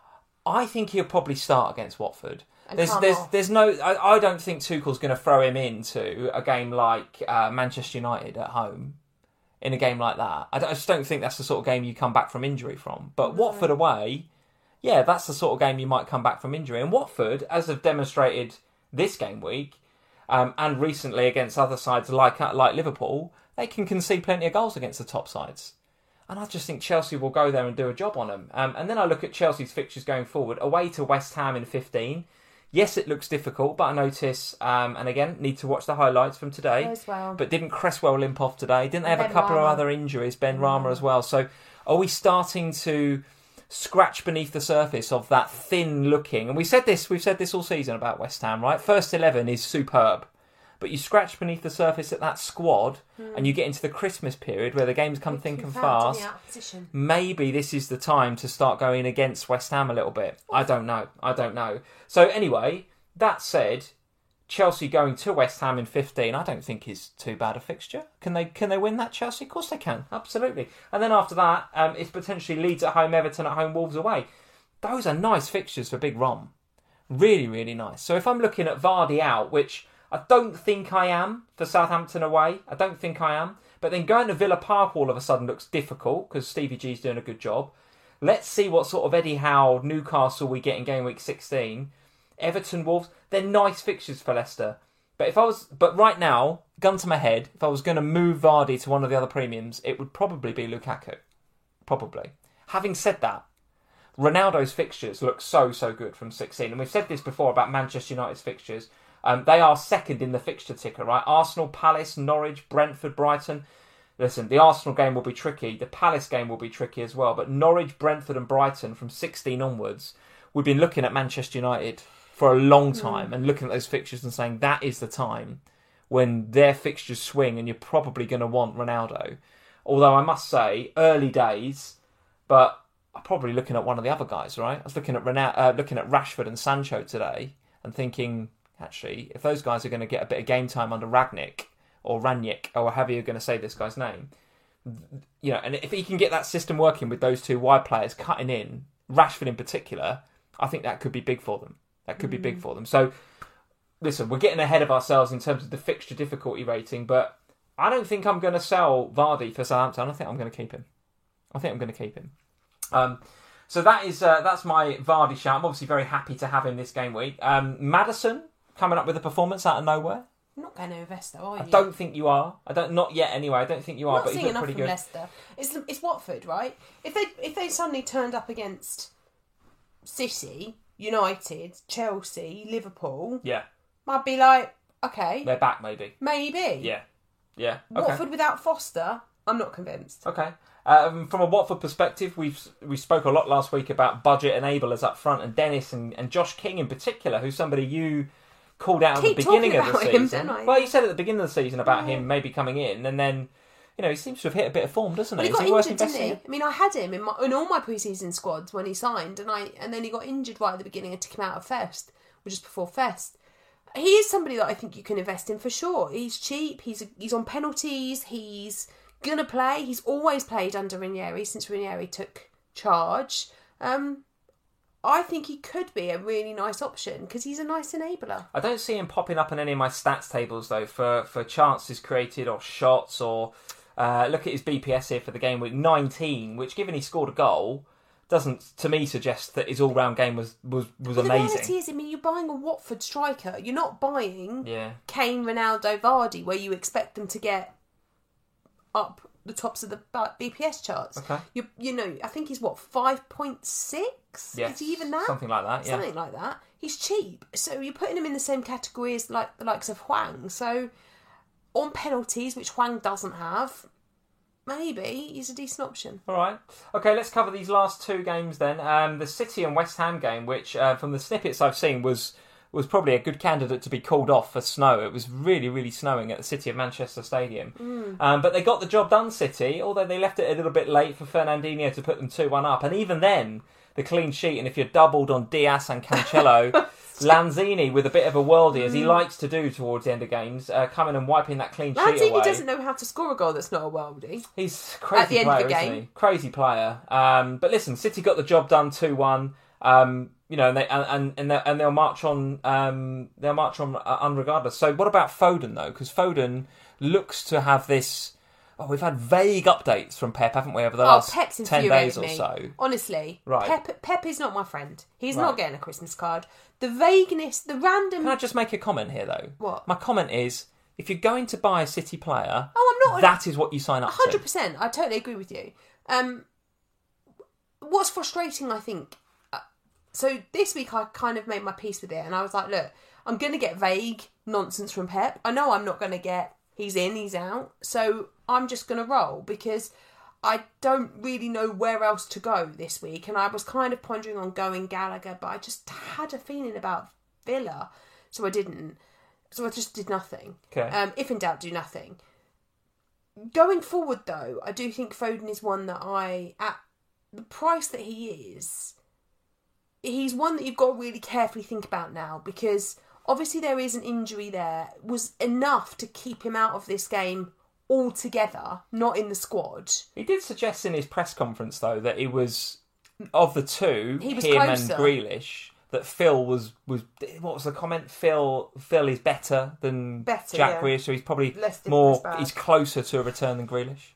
Speaker 1: I think he'll probably start against Watford.
Speaker 2: And
Speaker 1: There's,
Speaker 2: come
Speaker 1: there's,
Speaker 2: off.
Speaker 1: there's no. I, I don't think Tuchel's going to throw him into a game like uh, Manchester United at home. In a game like that, I, don't- I just don't think that's the sort of game you come back from injury from. But
Speaker 2: No.
Speaker 1: Watford away, yeah, that's the sort of game you might come back from injury. And Watford, as they've demonstrated this game week, um, and recently against other sides like like Liverpool, they can concede plenty of goals against the top sides. And I just think Chelsea will go there and do a job on them. Um, and then I look at Chelsea's fixtures going forward. Away to West Ham in fifteen. Yes, it looks difficult, but I notice, um, and again, need to watch the highlights from today.
Speaker 2: As well.
Speaker 1: But didn't Cresswell limp off today? Didn't they have
Speaker 2: Ben
Speaker 1: a couple
Speaker 2: Rama.
Speaker 1: of other injuries? Ben Rama as well. So are we starting to scratch beneath the surface of that thin looking? And we said this, we've said this all season about West Ham, right? First eleven is superb. But you scratch beneath the surface at that squad
Speaker 2: Mm.
Speaker 1: and you get into the Christmas period where the games come thick and
Speaker 2: Confounded
Speaker 1: fast.
Speaker 2: the opposition.
Speaker 1: Maybe this is the time to start going against West Ham a little bit. I don't know. I don't know. So anyway, that said, Chelsea going to West Ham in fifteen, I don't think is too bad a fixture. Can they can they win that, Chelsea? Of course they can. Absolutely. And then after that, um, it's potentially Leeds at home, Everton at home, Wolves away. Those are nice fixtures for Big Rom. Really, really nice. So if I'm looking at Vardy out, which I don't think I am for Southampton away. I don't think I am. But then going to Villa Park all of a sudden looks difficult because Stevie G's doing a good job. Let's see what sort of Eddie Howe, Newcastle we get in game week sixteen. Everton, Wolves, they're nice fixtures for Leicester. But if I was, but right now, gun to my head, if I was going to move Vardy to one of the other premiums, it would probably be Lukaku. Probably. Having said that, Ronaldo's fixtures look so, so good from sixteen. And we've said this before about Manchester United's fixtures. Um, they are second in the fixture ticker, right? Arsenal, Palace, Norwich, Brentford, Brighton. Listen, the Arsenal game will be tricky. The Palace game will be tricky as well. But Norwich, Brentford and Brighton from sixteen onwards, we've been looking at Manchester United for a long time mm. and looking at those fixtures and saying that is the time when their fixtures swing and you're probably going to want Ronaldo. Although I must say, early days, but I'm probably looking at one of the other guys, right? I was looking at Ronaldo, uh, looking at Rashford and Sancho today and thinking, actually, if those guys are going to get a bit of game time under Ragnick or Ranić or however you're going to say this guy's name, you know, and if he can get that system working with those two wide players cutting in, Rashford in particular, I think that could be big for them. That could mm. be big for them. So, listen, we're getting ahead of ourselves in terms of the fixture difficulty rating, but I don't think I'm going to sell Vardy for Southampton. I think I'm going to keep him. I think I'm going to keep him. Um, so that is uh, that's my Vardy shout. I'm obviously very happy to have him this game week. Um, Maddison coming up with a performance out of nowhere.
Speaker 2: You're not going to invest, though, are you?
Speaker 1: I don't think you are. I don't. Not yet, anyway. I don't think you are.
Speaker 2: I'm not
Speaker 1: but
Speaker 2: seeing
Speaker 1: he's
Speaker 2: enough
Speaker 1: pretty
Speaker 2: from
Speaker 1: good.
Speaker 2: Leicester. It's it's Watford, right? If they if they suddenly turned up against City, United, Chelsea, Liverpool,
Speaker 1: Yeah,
Speaker 2: I'd be like, okay,
Speaker 1: they're back. Maybe.
Speaker 2: maybe.
Speaker 1: Yeah, yeah. Okay.
Speaker 2: Watford without Foster, I'm not convinced.
Speaker 1: Okay. Um, from a Watford perspective, we've we spoke a lot last week about budget enablers up front, and Dennis and, and Josh King in particular, who's somebody you called out at
Speaker 2: Keep
Speaker 1: the beginning
Speaker 2: talking
Speaker 1: of the
Speaker 2: about him,
Speaker 1: season.
Speaker 2: don't I?
Speaker 1: Well, you said at the beginning of the season about
Speaker 2: Yeah.
Speaker 1: him maybe coming in, and then you know, he seems to have hit a bit of form, doesn't
Speaker 2: But
Speaker 1: he?
Speaker 2: he got
Speaker 1: Is he worth
Speaker 2: injured, didn't he?
Speaker 1: investing in?
Speaker 2: I mean, I had him in, my, in all my pre-season squads when he signed, and I and then he got injured right at the beginning and took him out of Fest, or just before Fest. He is somebody that I think you can invest in for sure. He's cheap. He's he's on penalties. He's gonna play. He's always played under Ranieri since Ranieri took charge. Um, I think he could be a really nice option because he's a nice enabler.
Speaker 1: I don't see him popping up in any of my stats tables though for, for chances created or shots or uh, look at his B P S here for the game week nineteen, which given he scored a goal doesn't to me suggest that his all round game was was, was
Speaker 2: well,
Speaker 1: amazing.
Speaker 2: The reality is, I mean, you're buying a Watford striker. You're not buying
Speaker 1: yeah.
Speaker 2: Kane, Ronaldo, Vardy, where you expect them to get up the tops of the B P S charts.
Speaker 1: Okay.
Speaker 2: You you know, I think he's what five point six.
Speaker 1: Yes,
Speaker 2: is he even that?
Speaker 1: something like that. Yeah.
Speaker 2: Something like that. He's cheap, so you're putting him in the same category as like the likes of Hwang. So on penalties, which Hwang doesn't have, maybe he's a decent option.
Speaker 1: All right. Okay, let's cover these last two games then. Um, the City and West Ham game, which uh, from the snippets I've seen was was probably a good candidate to be called off for snow. It was really, really snowing at the City of Manchester Stadium.
Speaker 2: Mm.
Speaker 1: Um, but they got the job done, City, although they left it a little bit late for Fernandinho to put them two one up. And even then, the clean sheet, and if you're doubled on Diaz and Cancelo, Lanzini with a bit of a worldie, as he likes to do towards the end of games, uh, coming and wiping that clean sheet
Speaker 2: Lanzini
Speaker 1: away.
Speaker 2: doesn't know how to score a goal that's not a worldie.
Speaker 1: He's a crazy
Speaker 2: At the end
Speaker 1: player,
Speaker 2: of the
Speaker 1: isn't
Speaker 2: game.
Speaker 1: he? Crazy player. Um, but listen, City got the job done two one. Um, you know, and they and and, they'll, and they'll march on. Um, they'll march on uh, unregardless. So, what about Foden though? Because Foden looks to have this. Oh, we've had vague updates from Pep, haven't we, over the
Speaker 2: Oh,
Speaker 1: last
Speaker 2: Pep's
Speaker 1: ten days or
Speaker 2: infuriated me.
Speaker 1: so?
Speaker 2: Honestly,
Speaker 1: Right.
Speaker 2: Pep, Pep is not my friend. He's
Speaker 1: Right.
Speaker 2: not getting a Christmas card. The vagueness, the random.
Speaker 1: Can I just make a comment here though?
Speaker 2: What?
Speaker 1: My comment is, if you're going to buy a City player,
Speaker 2: Oh, I'm not.
Speaker 1: that is what you sign up
Speaker 2: one hundred
Speaker 1: to.
Speaker 2: percent. I totally agree with you. Um, what's frustrating, I think. Uh, so this week I kind of made my peace with it, and I was like, look, I'm going to get vague nonsense from Pep. I know I'm not going to get he's in, he's out. So I'm just going to roll because I don't really know where else to go this week. And I was kind of pondering on going Gallagher, but I just had a feeling about Villa, so I didn't. So I just did nothing.
Speaker 1: Okay.
Speaker 2: Um, if in doubt, do nothing. Going forward, though, I do think Foden is one that I, at the price that he is, he's one that you've got to really carefully think about now, because obviously there is an injury there. It was enough to keep him out of this game altogether, not in the squad.
Speaker 1: He did suggest in his press conference, though, that he was, of the two,
Speaker 2: He was
Speaker 1: him
Speaker 2: closer.
Speaker 1: and Grealish, that Phil was, was, what was the comment? Phil Phil is better than
Speaker 2: Better,
Speaker 1: Jack
Speaker 2: yeah.
Speaker 1: Grealish, so he's probably
Speaker 2: Less different
Speaker 1: more,
Speaker 2: as bad.
Speaker 1: he's closer to a return than Grealish.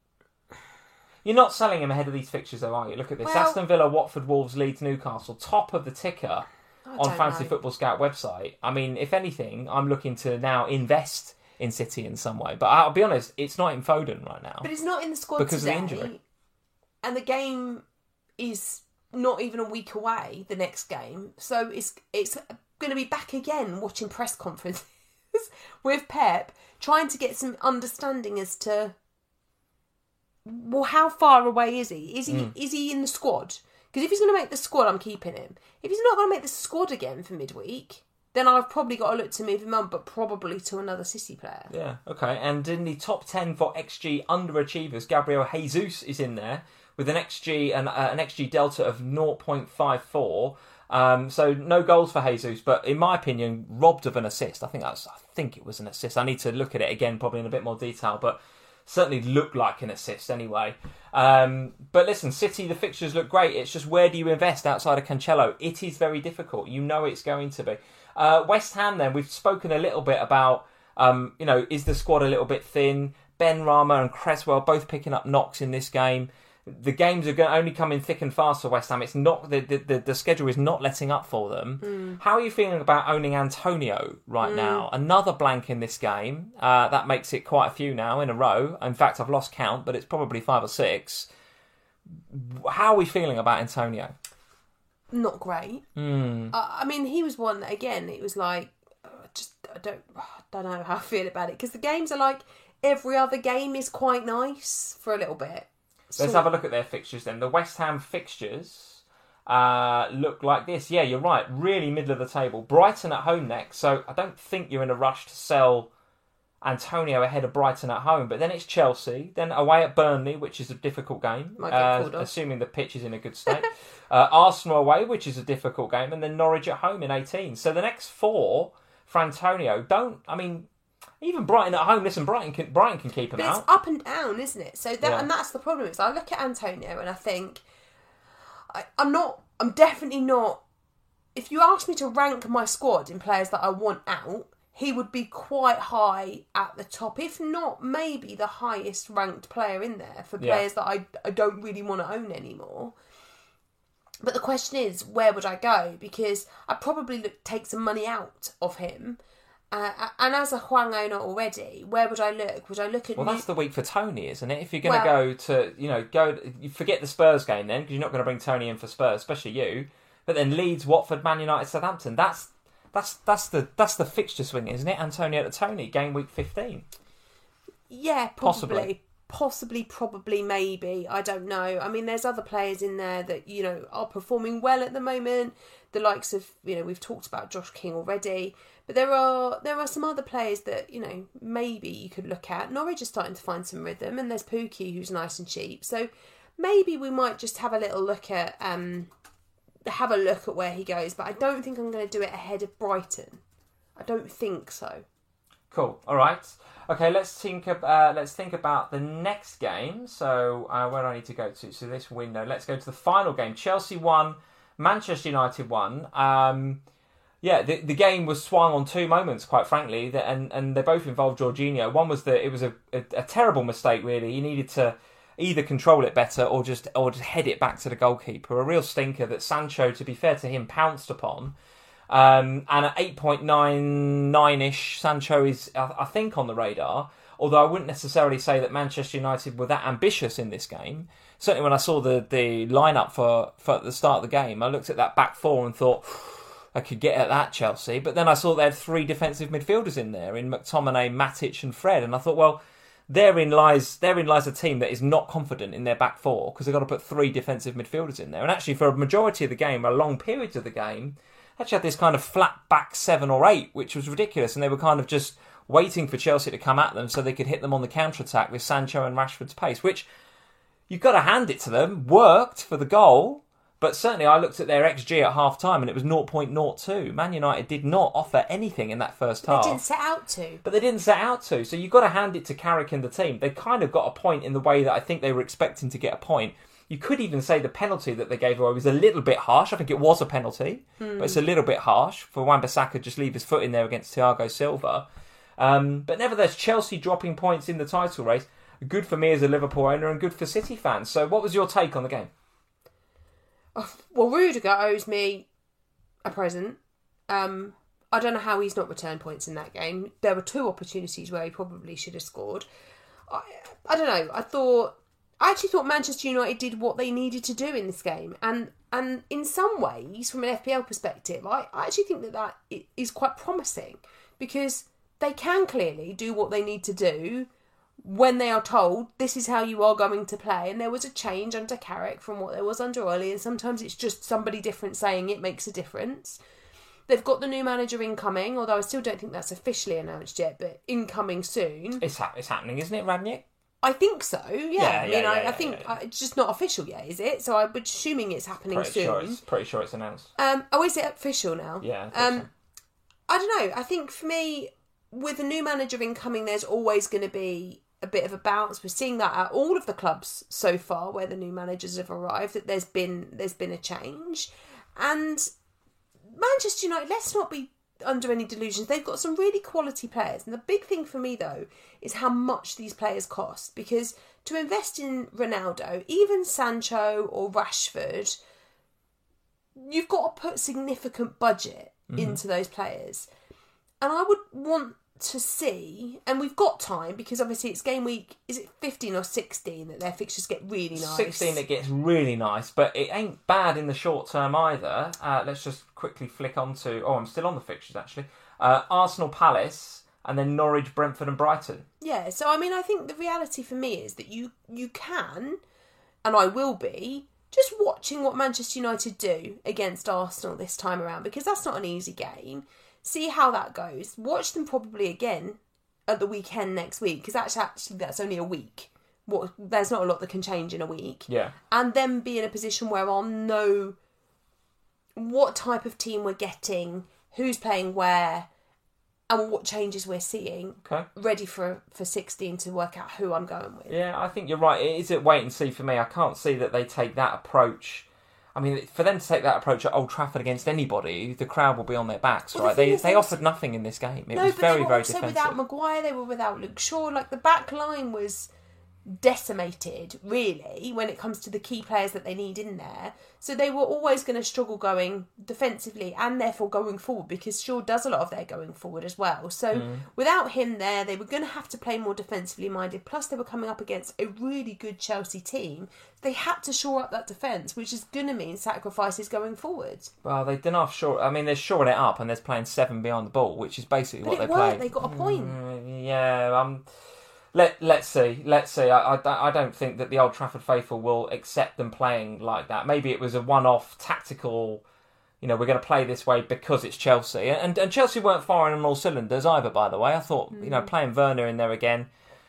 Speaker 1: You're not selling him ahead of these fixtures, though, are you? Look at this.
Speaker 2: Well-
Speaker 1: Aston Villa, Watford, Wolves, Leeds, Newcastle, top of the ticker
Speaker 2: I
Speaker 1: on
Speaker 2: don't
Speaker 1: Fantasy
Speaker 2: know.
Speaker 1: Football Scout website. I mean, if anything, I'm looking to now invest in City in some way. But I'll be honest, it's not in Foden right now.
Speaker 2: But he's not in the squad
Speaker 1: Because of the
Speaker 2: today,
Speaker 1: injury.
Speaker 2: and the game is not even a week away. The next game, so it's it's going to be back again watching press conferences with Pep, trying to get some understanding as to well, how far away is he? Is he
Speaker 1: Mm.
Speaker 2: is he in the squad? Because if he's going to make the squad, I'm keeping him. If he's not going to make the squad again for midweek, then I've probably got to look to move him on, but probably to another City player.
Speaker 1: Yeah, okay. And in the top ten for X G underachievers, Gabriel Jesus is in there with an X G and uh, an X G delta of zero point five four. Um, so no goals for Jesus, but in my opinion, robbed of an assist. I think that's. I think it was an assist. I need to look at it again, probably in a bit more detail, but certainly looked like an assist anyway. Um, but listen, City, the fixtures look great. It's just where do you invest outside of Cancelo? It is very difficult. You know it's going to be. Uh, West Ham, then, we've spoken a little bit about, um, you know, is the squad a little bit thin? Ben Rama and Cresswell both picking up knocks in this game. The games are going to only come in thick and fast for West Ham. It's not the the, the schedule is not letting up for them.
Speaker 2: Mm.
Speaker 1: How are you feeling about owning Antonio right mm. now? Another blank in this game. Uh, that makes it quite a few now in a row. In fact, I've lost count, but it's probably five or six. How are we feeling about Antonio?
Speaker 2: Not great.
Speaker 1: Mm.
Speaker 2: Uh, I mean, he was one that, again, it was like, uh, just, I don't, I don't know how I feel about it. Because the games are like, every other game is quite nice for a little bit.
Speaker 1: Let's
Speaker 2: so,
Speaker 1: have a look at their fixtures then. The West Ham fixtures uh, look like this. Yeah, you're right. Really middle of the table. Brighton at home next. So I don't think you're in a rush to sell Antonio ahead of Brighton at home, but then it's Chelsea, then away at Burnley, which is a difficult game,
Speaker 2: Might get
Speaker 1: uh,
Speaker 2: called off.
Speaker 1: assuming the pitch is in a good state. uh, Arsenal away, which is a difficult game, and then Norwich at home in eighteen. So the next four for Antonio don't. I mean, even Brighton at home. Listen, Brighton can Brighton can keep him
Speaker 2: but
Speaker 1: out.
Speaker 2: it's up and down, isn't it? So that
Speaker 1: Yeah.
Speaker 2: and that's the problem. Is I look at Antonio and I think I, I'm not. I'm definitely not. If you ask me to rank my squad in players that I want out, he would be quite high at the top, if not maybe the highest ranked player in there for
Speaker 1: Yeah.
Speaker 2: players that I, I don't really want to own anymore. But the question is, where would I go? Because I'd probably look, take some money out of him. Uh, and as a Hwang owner already, where would I look? Would I look at...
Speaker 1: Well,
Speaker 2: New-
Speaker 1: that's the week for Tony, isn't it? If you're going to
Speaker 2: Well-
Speaker 1: go to, you know, go, you forget the Spurs game then, because you're not going to bring Tony in for Spurs, especially you. But then Leeds, Watford, Man United, Southampton. That's that's that's the that's the fixture swing, isn't it? Antonio to Tony, game week fifteen.
Speaker 2: Yeah, probably.
Speaker 1: Possibly.
Speaker 2: Possibly, probably, maybe. I don't know. I mean, there's other players in there that, you know, are performing well at the moment. The likes of, you know, we've talked about Josh King already. But there are there are some other players that, you know, maybe you could look at. Norwich is starting to find some rhythm, and there's Pookie, who's nice and cheap. So maybe we might just have a little look at um have a look at where he goes. But I don't think I'm going to do it ahead of Brighton. I don't think so.
Speaker 1: Cool. All right. Okay. Let's think. Uh, let's think about the next game. So uh, where do I need to go to? So this window. Let's go to the final game. Chelsea won. Manchester United won. Um, yeah, the the game was swung on two moments, quite frankly, that, and and they both involved Jorginho. One was that it was a, a, a terrible mistake. Really, he needed to either control it better or just or just head it back to the goalkeeper. A real stinker that Sancho, to be fair to him, pounced upon. Um, and at eight point nine nine-ish, Sancho is, I, I think, on the radar. Although I wouldn't necessarily say that Manchester United were that ambitious in this game. Certainly when I saw the, the lineup for, for at the start of the game, I looked at that back four and thought, I could get at that, Chelsea. But then I saw they had three defensive midfielders in there, in McTominay, Matic and Fred. And I thought, well, therein lies therein lies a team that is not confident in their back four, because they've got to put three defensive midfielders in there. And actually, for a majority of the game, a long period of the game, actually had this kind of flat back seven or eight, which was ridiculous. And they were kind of just waiting for Chelsea to come at them so they could hit them on the counter-attack with Sancho and Rashford's pace, which you've got to hand it to them, worked for the goal. But certainly I looked at their X G at half-time and it was zero point zero two. Man United did not offer anything in that first half.
Speaker 2: They didn't set out to.
Speaker 1: But they didn't set out to. So you've got to hand it to Carrick and the team. They kind of got a point in the way that I think they were expecting to get a point. You could even say the penalty that they gave away was a little bit harsh. I think it was a penalty, mm. but it's a little bit harsh for Wan-Bissaka just leave his foot in there against Thiago Silva. Um, but nevertheless, Chelsea dropping points in the title race. Good for me as a Liverpool owner and good for City fans. So what was your take on the game?
Speaker 2: Oh, well, Rudiger owes me a present. Um, I don't know how he's not returned points in that game. There were two opportunities where he probably should have scored. I, I don't know. I thought... I actually thought Manchester United did what they needed to do in this game. And and in some ways, from an F P L perspective, I, I actually think that that is quite promising. Because they can clearly do what they need to do when they are told, this is how you are going to play. And there was a change under Carrick from what there was under Oli. And sometimes it's just somebody different saying it makes a difference. They've got the new manager incoming, although I still don't think that's officially announced yet, but incoming soon.
Speaker 1: It's, ha- it's happening, isn't it, Rangnick?
Speaker 2: I think so, yeah.
Speaker 1: Yeah,
Speaker 2: I mean,
Speaker 1: yeah,
Speaker 2: I,
Speaker 1: yeah,
Speaker 2: I think
Speaker 1: yeah, yeah.
Speaker 2: Uh, it's just not official yet, is it? So I'm assuming it's happening
Speaker 1: Pretty
Speaker 2: soon.
Speaker 1: sure it's, pretty sure it's announced.
Speaker 2: Um, oh, is it official now?
Speaker 1: Yeah.
Speaker 2: I um,
Speaker 1: so.
Speaker 2: I don't know. I think for me, with a new manager incoming, there's always going to be a bit of a bounce. We're seeing that at all of the clubs so far where the new managers have arrived, that there's been there's been a change. And Manchester United, let's not be under any delusions. They've got some really quality players. And the big thing for me, though, is how much these players cost. Because to invest in Ronaldo, even Sancho or Rashford, you've got to put significant budget mm-hmm. into those players. And I would want to see, and we've got time, because obviously it's game week, is it fifteen or sixteen that their fixtures get really nice?
Speaker 1: sixteen, it gets really nice, but it ain't bad in the short term either. Uh, let's just quickly flick on to, oh, I'm still on the fixtures actually. Uh, Arsenal, Palace, and then Norwich, Brentford and Brighton.
Speaker 2: Yeah, so I mean, I think the reality for me is that you, you can, and I will be, just watching what Manchester United do against Arsenal this time around, because that's not an easy game. See how that goes. Watch them probably again at the weekend next week, because actually, actually that's only a week. What, there's not a lot that can change in a week.
Speaker 1: Yeah.
Speaker 2: And then be in a position where I'll know what type of team we're getting, who's playing where, and what changes we're seeing.
Speaker 1: Okay.
Speaker 2: Ready for for sixteen to work out who I'm going with.
Speaker 1: Yeah, I think you're right. It is a wait and see for me. I can't see that they take that approach. I mean, for them to take that approach at Old Trafford against anybody, the crowd will be on their backs,
Speaker 2: well,
Speaker 1: right?
Speaker 2: The
Speaker 1: they
Speaker 2: is,
Speaker 1: they offered nothing in this game. It
Speaker 2: no,
Speaker 1: was
Speaker 2: but
Speaker 1: very,
Speaker 2: they were
Speaker 1: very
Speaker 2: also
Speaker 1: defensive.
Speaker 2: without Maguire, they were without Luke Shaw. Like, the back line was decimated, really, when it comes to the key players that they need in there. So they were always going to struggle going defensively and therefore going forward, because Shaw does a lot of their going forward as well. So mm. without him there, they were going to have to play more defensively minded. Plus they were coming up against a really good Chelsea team. They had to shore up that defence, which is going to mean sacrifices going forward.
Speaker 1: Well, they didn't have shore. I mean, they're shoring it up and they're playing seven behind the ball, which is basically
Speaker 2: but
Speaker 1: what
Speaker 2: it
Speaker 1: they're playing.
Speaker 2: They got a point.
Speaker 1: Mm, yeah, um... Let Let's see, let's see. I, I, I don't think that the Old Trafford faithful will accept them playing like that. Maybe it was a one-off tactical, you know, we're going to play this way because it's Chelsea. And and Chelsea weren't firing on all cylinders either, by the way. I thought, mm. you know, playing Werner in there again,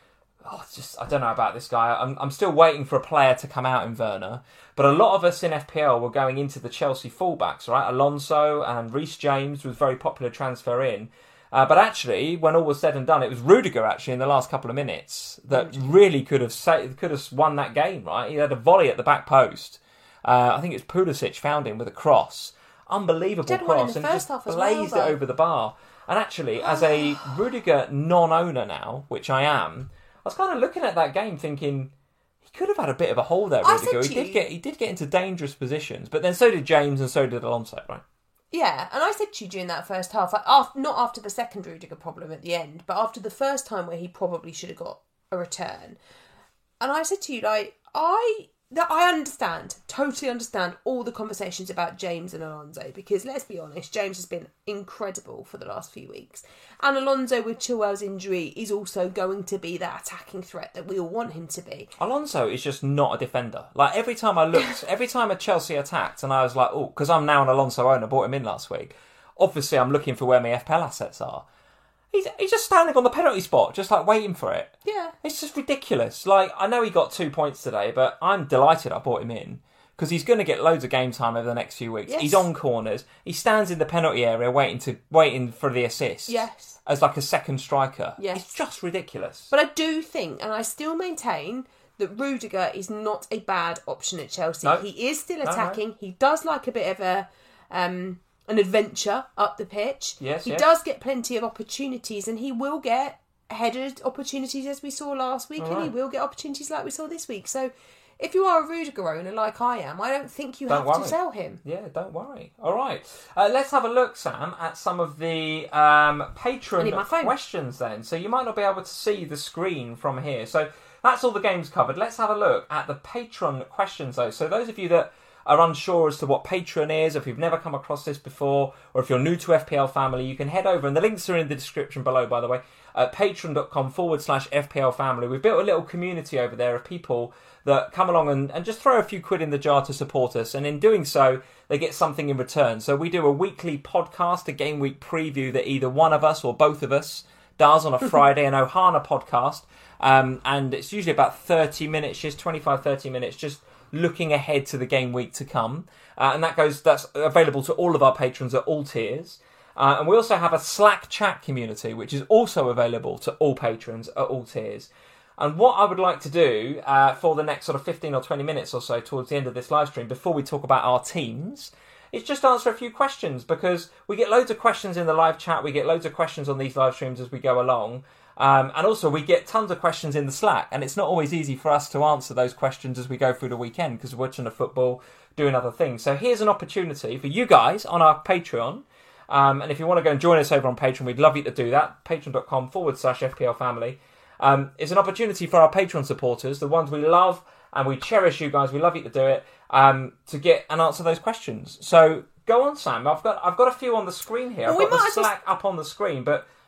Speaker 1: oh, it's just, I don't know about this guy. I'm I'm still waiting for a player to come out in Werner. But a lot of us in F P L were going into the Chelsea fullbacks, right? Alonso and Reece James was a very popular transfer in. Uh, but actually, when all was said and done, it was Rudiger actually in the last couple of minutes that really could have sa- could have won that game. Right, he had a volley at the back post. Uh, I think it's Pulisic found him with a cross, unbelievable cross, and he just blazed well, it over the bar. And actually, as a Rudiger non-owner now, which I am, I was kind of looking at that game thinking he could have had a bit of a hole there. Rudiger, he did get he did get into dangerous positions, but then so did James and so did Alonso, right?
Speaker 2: Yeah, and I said to you during that first half, after, not after the second Rudiger problem at the end, but after the first time where he probably should have got a return. And I said to you, like, I that I understand, totally understand all the conversations about James and Alonso, because let's be honest, James has been incredible for the last few weeks. And Alonso, with Chilwell's injury, is also going to be that attacking threat that we all want him to be.
Speaker 1: Alonso is just not a defender. Like, every time I looked, every time a Chelsea attacked, and I was like, oh, because I'm now an Alonso owner, bought him in last week. Obviously, I'm looking for where my F P L assets are. He's he's just standing on the penalty spot, just like waiting for it.
Speaker 2: Yeah.
Speaker 1: It's just ridiculous. Like, I know he got two points today, but I'm delighted I bought him in. Because he's going to get loads of game time over the next few weeks. Yes. He's on corners. He stands in the penalty area waiting to waiting for the assist.
Speaker 2: Yes.
Speaker 1: As like a second striker.
Speaker 2: Yes.
Speaker 1: It's just ridiculous.
Speaker 2: But I do think, and I still maintain, that Rudiger is not a bad option at Chelsea.
Speaker 1: No.
Speaker 2: He is still attacking.
Speaker 1: No, no.
Speaker 2: He does like a bit of a um, an adventure up the pitch.
Speaker 1: Yes,
Speaker 2: he
Speaker 1: yes.
Speaker 2: does get plenty of opportunities, and he will get headed opportunities as we saw last week,
Speaker 1: All
Speaker 2: and
Speaker 1: right.
Speaker 2: he will get opportunities like we saw this week. So if you are a Rudiger owner like I am, I don't think you
Speaker 1: Don't
Speaker 2: have
Speaker 1: worry.
Speaker 2: to sell him.
Speaker 1: Yeah, don't worry. All right. Uh, let's have a look, Sam, at some of the um,
Speaker 2: I need my
Speaker 1: Patreon
Speaker 2: phone.
Speaker 1: questions then. So you might not be able to see the screen from here. So that's all the games covered. Let's have a look at the Patreon questions, though. So those of you that are unsure as to what Patreon is, if you've never come across this before, or if you're new to F P L family, you can head over, and the links are in the description below, by the way, at patreon.com forward slash FPL family. We've built a little community over there of people that come along and, and just throw a few quid in the jar to support us, and in doing so, they get something in return. So we do a weekly podcast, a game week preview that either one of us or both of us does on a Friday, an Ohana podcast, um, and it's usually about thirty minutes, just twenty-five, thirty minutes, just looking ahead to the game week to come, uh, and that goes that's available to all of our patrons at all tiers. Uh, and we also have a Slack chat community, which is also available to all patrons at all tiers. And what I would like to do uh, for the next sort of fifteen or twenty minutes or so towards the end of this live stream, before we talk about our teams, is just answer a few questions, because we get loads of questions in the live chat, we get loads of questions on these live streams as we go along. Um, and also, we get tons of questions in the Slack, and it's not always easy for us to answer those questions as we go through the weekend, because we're watching the football, doing other things. So here's an opportunity for you guys on our Patreon, um, and if you want to go and join us over on Patreon, we'd love you to do that, patreon.com forward slash FPL family. Um, it's an opportunity for our Patreon supporters, the ones we love, and we cherish you guys, we love you to do it, um, to get and answer those questions. So go on, Sam. I've got I've got a few on the screen here.
Speaker 2: Well,
Speaker 1: I've
Speaker 2: we
Speaker 1: got the
Speaker 2: might
Speaker 1: Slack
Speaker 2: just...
Speaker 1: up on the screen, but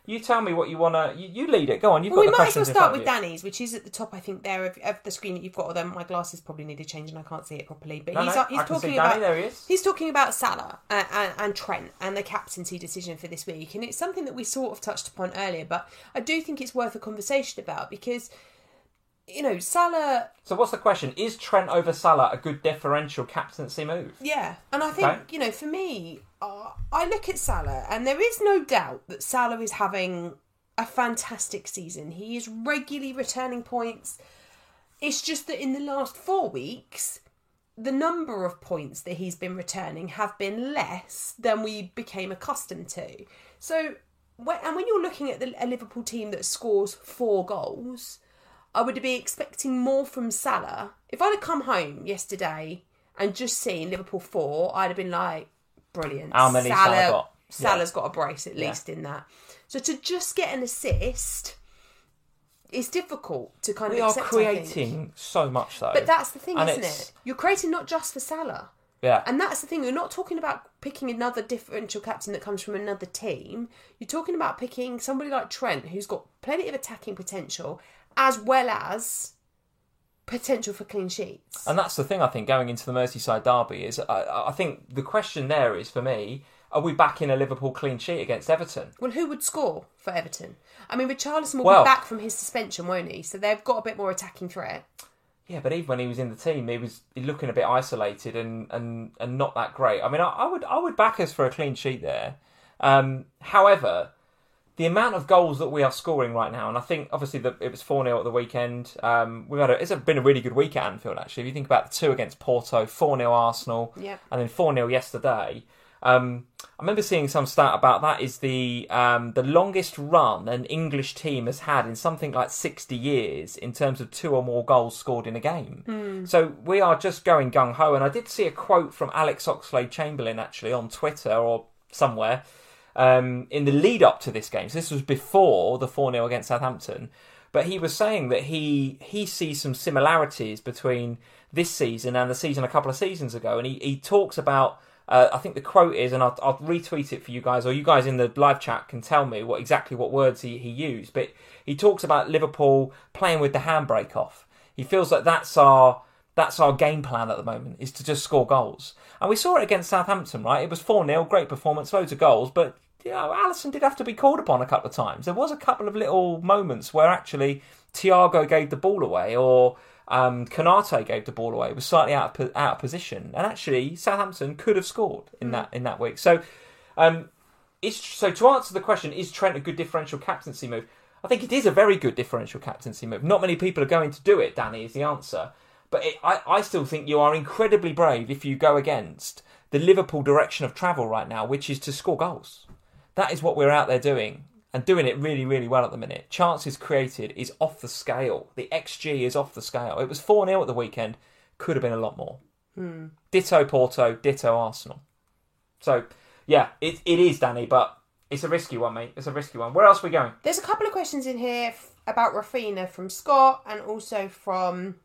Speaker 1: You tell me what you want to... You, you lead it. Go on, you've
Speaker 2: well,
Speaker 1: got the
Speaker 2: questions. We might as well start with
Speaker 1: you.
Speaker 2: Danny's, which is at the top, I think, there of, of the screen that you've got. Although my glasses probably need a change and I can't see it properly. But
Speaker 1: no,
Speaker 2: he's,
Speaker 1: no,
Speaker 2: uh, he's
Speaker 1: I can
Speaker 2: talking
Speaker 1: see
Speaker 2: about...
Speaker 1: Danny, there he is.
Speaker 2: He's talking about Salah and, and, and Trent and the captaincy decision for this week. And it's something that we sort of touched upon earlier, but I do think it's worth a conversation about because... You know, Salah...
Speaker 1: So what's the question? Is Trent over Salah a good differential captaincy move?
Speaker 2: Yeah, and I think, okay. you know, for me, uh, I look at Salah and there is no doubt that Salah is having a fantastic season. He is regularly returning points. It's just that in the last four weeks, the number of points that he's been returning have been less than we became accustomed to. So, and when you're looking at the, a Liverpool team that scores four goals... I would be expecting more from Salah. If I'd have come home yesterday and just seen Liverpool four, I'd have been like, brilliant.
Speaker 1: How many Salah, Salah got?
Speaker 2: Salah's
Speaker 1: yeah.
Speaker 2: got a brace at least yeah. in that. So to just get an assist, it's difficult to kind
Speaker 1: we
Speaker 2: of accept.
Speaker 1: We are creating so much though.
Speaker 2: But that's the thing,
Speaker 1: and
Speaker 2: isn't
Speaker 1: it's...
Speaker 2: it? You're creating not just for Salah.
Speaker 1: Yeah.
Speaker 2: And that's the thing. You're not talking about picking another differential captain that comes from another team. You're talking about picking somebody like Trent, who's got plenty of attacking potential, as well as potential for clean sheets.
Speaker 1: And that's the thing, I think, going into the Merseyside derby is, I, I think the question there is, for me, are we back in a Liverpool clean sheet against Everton?
Speaker 2: Well, who would score for Everton? I mean, Richarlison will
Speaker 1: well,
Speaker 2: be back from his suspension, won't he? So they've got a bit more attacking threat.
Speaker 1: Yeah, but even when he was in the team, he was looking a bit isolated and, and, and not that great. I mean, I, I would I would back us for a clean sheet there. Um, however... The amount of goals that we are scoring right now, and I think obviously the, it was four nil at the weekend. Um, we've had a, it's been a really good week at Anfield actually. If you think about the two against Porto, four nil Arsenal,
Speaker 2: yep.
Speaker 1: and then four nil yesterday. Um, I remember seeing some stat about that is the um, the longest run an English team has had in something like sixty years in terms of two or more goals scored in a game.
Speaker 2: Mm.
Speaker 1: So we are just going gung ho. And I did see a quote from Alex Oxlade-Chamberlain actually on Twitter or somewhere. Um, in the lead up to this game, so this was before the four nil against Southampton, but he was saying that he he sees some similarities between this season and the season a couple of seasons ago, and he, he talks about, uh, I think the quote is, and I'll, I'll retweet it for you guys, or you guys in the live chat can tell me what exactly what words he, he used, but he talks about Liverpool playing with the handbrake off. He feels like that's our that's our game plan at the moment, is to just score goals. And we saw it against Southampton, right? It was four nil, great performance, loads of goals, but you know, Alisson did have to be called upon a couple of times. There was a couple of little moments where actually Thiago gave the ball away, or um, Konate gave the ball away. It was slightly out of, out of position, and actually Southampton could have scored in mm. that in that week. So, um, is so to answer the question, is Trent a good differential captaincy move? I think it is a very good differential captaincy move. Not many people are going to do it, Danny, is the answer. But it, I, I still think you are incredibly brave if you go against the Liverpool direction of travel right now, which is to score goals. That is what we're out there doing, and doing it really, really well at the minute. Chances created is off the scale. The X G is off the scale. It was four nil at the weekend. Could have been a lot more.
Speaker 2: Hmm.
Speaker 1: Ditto Porto, ditto Arsenal. So, yeah, it it is, Danny, but it's a risky one, mate. It's a risky one. Where else are we going?
Speaker 2: There's a couple of questions in here f- about Raphinha from Scott and also from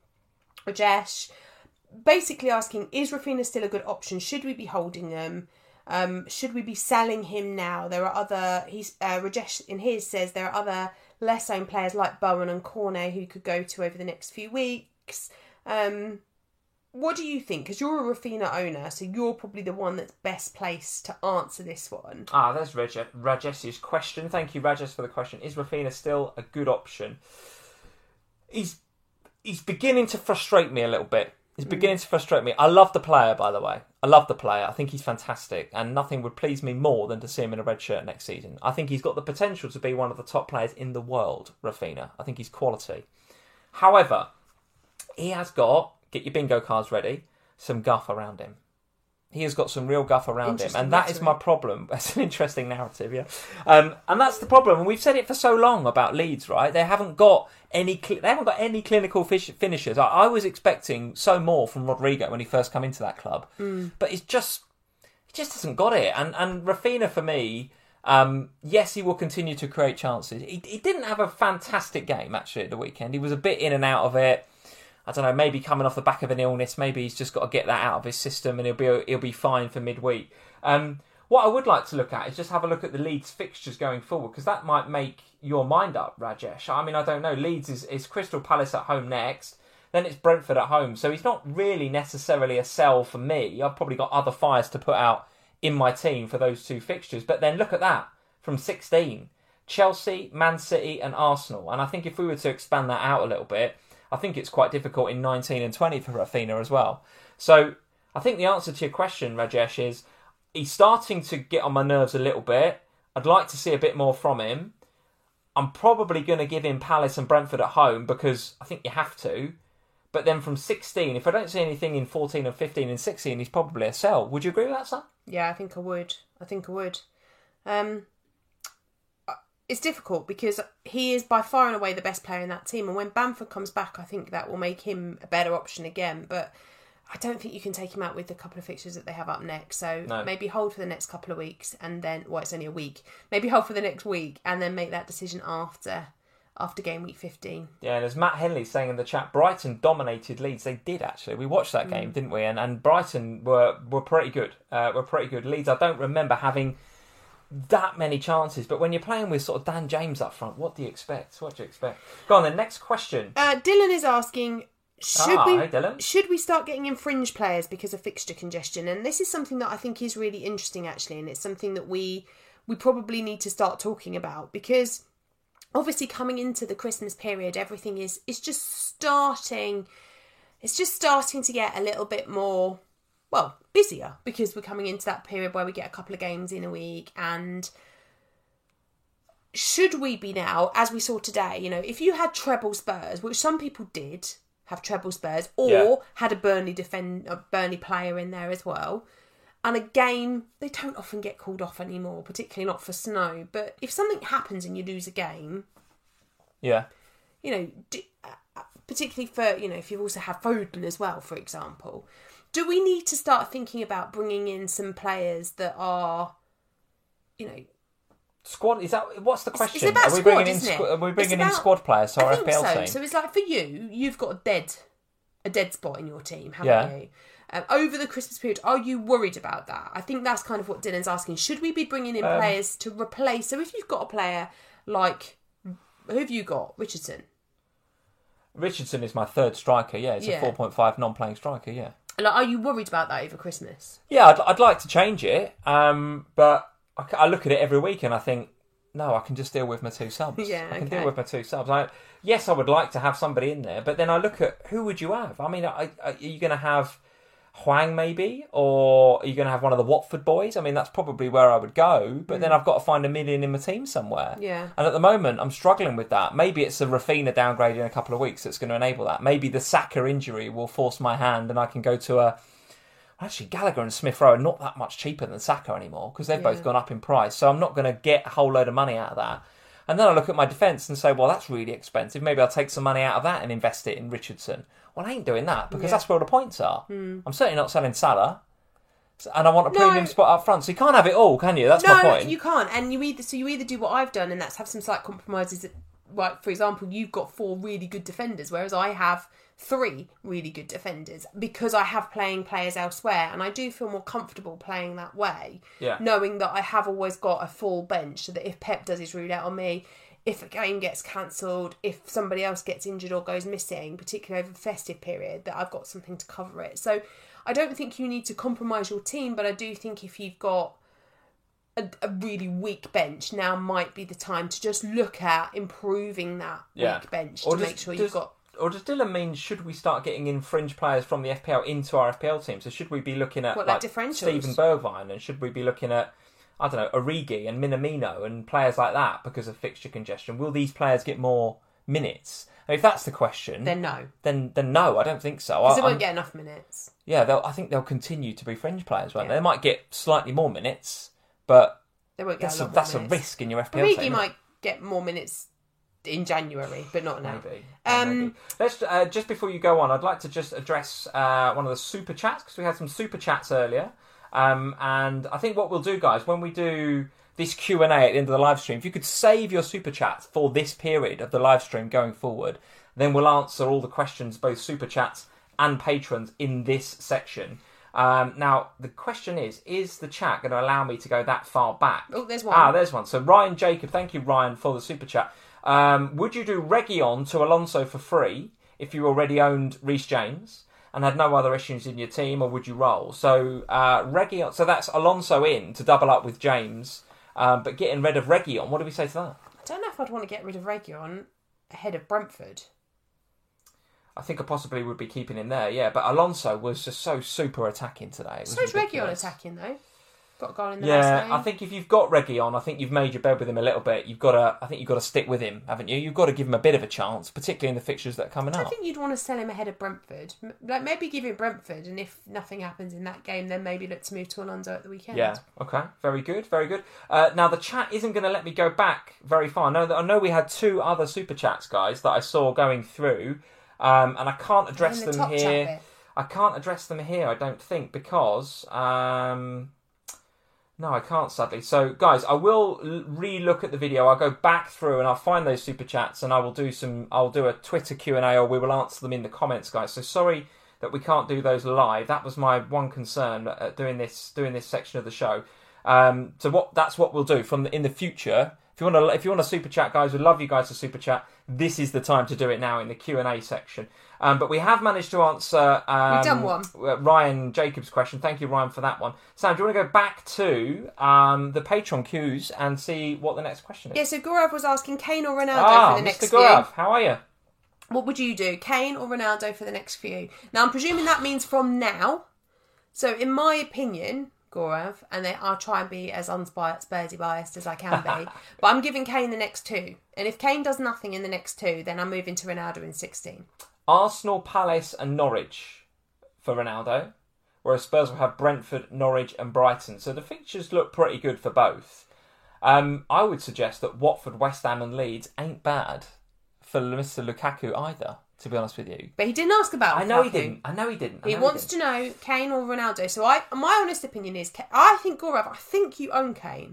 Speaker 2: Rajesh. Basically asking, is Raphinha still a good option? Should we be holding them? Um, should we be selling him now? There are other... He's uh, Rajesh in his says there are other less owned players like Bowen and Cornet who could go to over the next few weeks. Um, what do you think? Because you're a Raphinha owner, so you're probably the one that's best placed to answer this one.
Speaker 1: Ah, there's Raj- Rajesh's question. Thank you, Rajesh, for the question. Is Raphinha still a good option? He's he's beginning to frustrate me a little bit. He's beginning to frustrate me. I love the player, by the way. I love the player. I think he's fantastic. And nothing would please me more than to see him in a red shirt next season. I think he's got the potential to be one of the top players in the world, Raphinha. I think he's quality. However, he has got, get your bingo cards ready, some guff around him. He has got some real guff around him. And that narrative. Is my problem. That's an interesting narrative, yeah. Um, and that's the problem. And we've said it for so long about Leeds, right? They haven't got any cl- they haven't got any clinical fish- finishers. I-, I was expecting so more from Rodrigo when he first came into that club.
Speaker 2: Mm.
Speaker 1: But it's just, he just hasn't got it. And, and Raphinha, for me, um, yes, he will continue to create chances. He, he didn't have a fantastic game, actually, at the weekend. He was a bit in and out of it. I don't know, maybe coming off the back of an illness, maybe he's just got to get that out of his system and he'll be he'll be fine for midweek. Um, What I would like to look at is just have a look at the Leeds fixtures going forward, because that might make your mind up, Rajesh. I mean, I don't know. Leeds is, is Crystal Palace at home next. Then it's Brentford at home. So he's not really necessarily a sell for me. I've probably got other fires to put out in my team for those two fixtures. But then look at that. From sixteen, Chelsea, Man City and Arsenal. And I think if we were to expand that out a little bit, I think it's quite difficult in nineteen and twenty for Rafinha as well. So I think the answer to your question, Rajesh, is he's starting to get on my nerves a little bit. I'd like to see a bit more from him. I'm probably going to give him Palace and Brentford at home because I think you have to. But then from sixteen, if I don't see anything in fourteen and fifteen and sixteen, he's probably a sell. Would you agree with that, Sam?
Speaker 2: Yeah, I think I would. I think I would. Um, it's difficult because he is by far and away the best player in that team. And when Bamford comes back, I think that will make him a better option again. But I don't think you can take him out with the couple of fixtures that they have up next. So no. Maybe hold for the next couple of weeks and then, well, it's only a week. Maybe hold for the next week and then make that decision after after game week fifteen.
Speaker 1: Yeah, and as Matt Henley saying in the chat, Brighton dominated Leeds. They did, actually. We watched that game, mm. didn't we? And and Brighton were were pretty good. Uh, were pretty good. Leeds, I don't remember having that many chances. But when you're playing with sort of Dan James up front, what do you expect? What do you expect? Go on then, next question.
Speaker 2: Uh, Dylan is asking... Should
Speaker 1: ah,
Speaker 2: we
Speaker 1: hey Dylan.
Speaker 2: should we start getting in fringe players because of fixture congestion? And this is something that I think is really interesting, actually, and it's something that we we probably need to start talking about because obviously coming into the Christmas period, everything is is just starting. It's just starting to get a little bit more, well, busier because we're coming into that period where we get a couple of games in a week. And should we be now, as we saw today, you know, if you had treble Spurs, which some people did. Have treble Spurs, or yeah. had a Burnley defend a Burnley player in there as well. And a game, they don't often get called off anymore, particularly not for snow. But if something happens and you lose a game,
Speaker 1: yeah,
Speaker 2: you know, do, uh, particularly for, you know, if you also have Foden as well, for example, do we need to start thinking about bringing in some players that are, you know,
Speaker 1: squad, is that what's the question?
Speaker 2: It's, it's about
Speaker 1: are we
Speaker 2: squad,
Speaker 1: bringing in
Speaker 2: isn't it?
Speaker 1: Are we bringing
Speaker 2: about,
Speaker 1: in squad players to our
Speaker 2: I think
Speaker 1: F P L
Speaker 2: so.
Speaker 1: team?
Speaker 2: So it's like for you, you've got a dead, a dead spot in your team, haven't
Speaker 1: yeah.
Speaker 2: you? Um, over the Christmas period, are you worried about that? I think that's kind of what Dylan's asking. Should we be bringing in um, players to replace? So if you've got a player like, who have you got? Richardson.
Speaker 1: Richardson is my third striker. Yeah, it's
Speaker 2: yeah.
Speaker 1: a four point five non-playing striker. Yeah.
Speaker 2: Like, are you worried about that over Christmas?
Speaker 1: Yeah, I'd, I'd like to change it, um, but I, I look at it every week and I think. No, I can just deal with my two subs.
Speaker 2: Yeah,
Speaker 1: I can
Speaker 2: okay.
Speaker 1: deal with my two subs. I, yes, I would like to have somebody in there, but then I look at who would you have? I mean, I, I, are you going to have Hwang maybe? Or are you going to have one of the Watford boys? I mean, that's probably where I would go, but mm. then I've got to find a million in my team somewhere.
Speaker 2: Yeah.
Speaker 1: And at the moment, I'm struggling with that. Maybe it's a Rafinha downgrade in a couple of weeks that's going to enable that. Maybe the Saka injury will force my hand and I can go to a... Actually, Gallagher and Smith Rowe are not that much cheaper than Saka anymore because they've yeah. both gone up in price. So I'm not going to get a whole load of money out of that. And then I look at my defence and say, well, that's really expensive. Maybe I'll take some money out of that and invest it in Richardson. Well, I ain't doing that because yeah. that's where all the points are. Mm. I'm certainly not selling Salah. And I want a
Speaker 2: no.
Speaker 1: premium spot up front. So you can't have it all, can you? That's
Speaker 2: no,
Speaker 1: my point.
Speaker 2: No, you can't. And you either so you either do what I've done and that's have some slight compromises. Like, for example, you've got four really good defenders, whereas I have three really good defenders because I have playing players elsewhere and I do feel more comfortable playing that way,
Speaker 1: yeah.
Speaker 2: knowing that I have always got a full bench so that if Pep does his roulette on me, if a game gets cancelled, if somebody else gets injured or goes missing, particularly over the festive period, that I've got something to cover it. So I don't think you need to compromise your team, but I do think if you've got a, a really weak bench, now might be the time to just look at improving that
Speaker 1: yeah.
Speaker 2: weak bench
Speaker 1: or
Speaker 2: to
Speaker 1: does,
Speaker 2: make sure
Speaker 1: does,
Speaker 2: you've got...
Speaker 1: Or does Dylan mean, should we start getting in fringe players from the F P L into our F P L team? So should we be looking at
Speaker 2: what,
Speaker 1: like,
Speaker 2: like differentials?
Speaker 1: Stephen Bergwijn, and should we be looking at, I don't know, Origi and Minamino and players like that because of fixture congestion? Will these players get more minutes? And if that's the question...
Speaker 2: Then no.
Speaker 1: Then then no, I don't think so.
Speaker 2: Because they
Speaker 1: I'm,
Speaker 2: won't get enough minutes.
Speaker 1: Yeah, they'll, I think they'll continue to be fringe players, won't
Speaker 2: yeah.
Speaker 1: they? They might get slightly more minutes, but
Speaker 2: they won't get
Speaker 1: that's,
Speaker 2: a,
Speaker 1: a,
Speaker 2: lot
Speaker 1: that's
Speaker 2: more
Speaker 1: a
Speaker 2: minutes.
Speaker 1: risk in your F P L
Speaker 2: Origi
Speaker 1: team.
Speaker 2: might get more minutes in January, but not now.
Speaker 1: Maybe.
Speaker 2: Um,
Speaker 1: maybe. Let's uh, just before you go on, I'd like to just address uh, one of the super chats because we had some super chats earlier, um, and I think what we'll do, guys, when we do this Q and A at the end of the live stream, if you could save your super chats for this period of the live stream going forward, then we'll answer all the questions, both super chats and patrons, in this section. Um, now, the question is, is the chat going to allow me to go that far back?
Speaker 2: Oh, there's one.
Speaker 1: Ah, there's one. So Ryan Jacob, thank you, Ryan, for the super chat. Um, would you do Reguilon to Alonso for free if you already owned Reece James and had no other issues in your team, or would you roll? So uh, Reguilon, so that's Alonso in to double up with James, um, but getting rid of Reguilon. What do we say to that?
Speaker 2: I don't know if I'd want to get rid of Reguilon ahead of Brentford.
Speaker 1: I think I possibly would be keeping him there, yeah. But Alonso was just so super attacking today.
Speaker 2: So is Reguilon attacking, though. Got a goal in the
Speaker 1: yeah,
Speaker 2: last game.
Speaker 1: I think if you've got Reguilon, I think you've made your bed with him a little bit. You've got to, I think you've got to stick with him, haven't you? You've got to give him a bit of a chance, particularly in the fixtures that are coming
Speaker 2: I
Speaker 1: up.
Speaker 2: I think you'd want to sell him ahead of Brentford. Like maybe give him Brentford, and if nothing happens in that game, then maybe let's move to Alonso at the weekend.
Speaker 1: Yeah. Okay. Very good. Very good. Uh, now the chat isn't going to let me go back very far. I know that I know we had two other super chats, guys, that I saw going through, um, and I can't address
Speaker 2: In the
Speaker 1: them
Speaker 2: top chat
Speaker 1: here.
Speaker 2: bit.
Speaker 1: I can't address them here. I don't think because. Um, No, I can't, sadly. So, guys, I will l- re-look at the video. I'll go back through and I'll find those super chats, and I will do some. I'll do a Twitter Q and A, or we will answer them in the comments, guys. So sorry that we can't do those live. That was my one concern at doing this doing this section of the show. Um, so what? That's what we'll do from the, in the future. If you want to, if you want to super chat, guys, we'd love you guys to super chat. This is the time to do it now in the Q and A section. Um, but we have managed to answer um,
Speaker 2: We've done one.
Speaker 1: Ryan Jacobs' question. Thank you, Ryan, for that one. Sam, do you want to go back to um, the Patreon queues and see what the next question is?
Speaker 2: Yeah, so Gaurav was asking Kane or Ronaldo
Speaker 1: ah,
Speaker 2: for the next
Speaker 1: Mister Gaurav,
Speaker 2: few.
Speaker 1: how are you?
Speaker 2: What would you do, Kane or Ronaldo for the next few? Now, I'm presuming that means from now. So, in my opinion, Gaurav, and they, I'll try and be as unspursy biased as I can be, but I'm giving Kane the next two. And if Kane does nothing in the next two, then I'm moving to Ronaldo in sixteen.
Speaker 1: Arsenal, Palace and Norwich for Ronaldo, whereas Spurs will have Brentford, Norwich and Brighton. So the fixtures look pretty good for both. Um, I would suggest that Watford, West Ham and Leeds ain't bad for Mister Lukaku either, to be honest with you.
Speaker 2: But he didn't ask about
Speaker 1: I know
Speaker 2: Lukaku.
Speaker 1: he didn't. I know he didn't. I
Speaker 2: He
Speaker 1: know
Speaker 2: wants
Speaker 1: he
Speaker 2: to know Kane or Ronaldo. So I, my honest opinion is, I think Gaurav, I think you own Kane.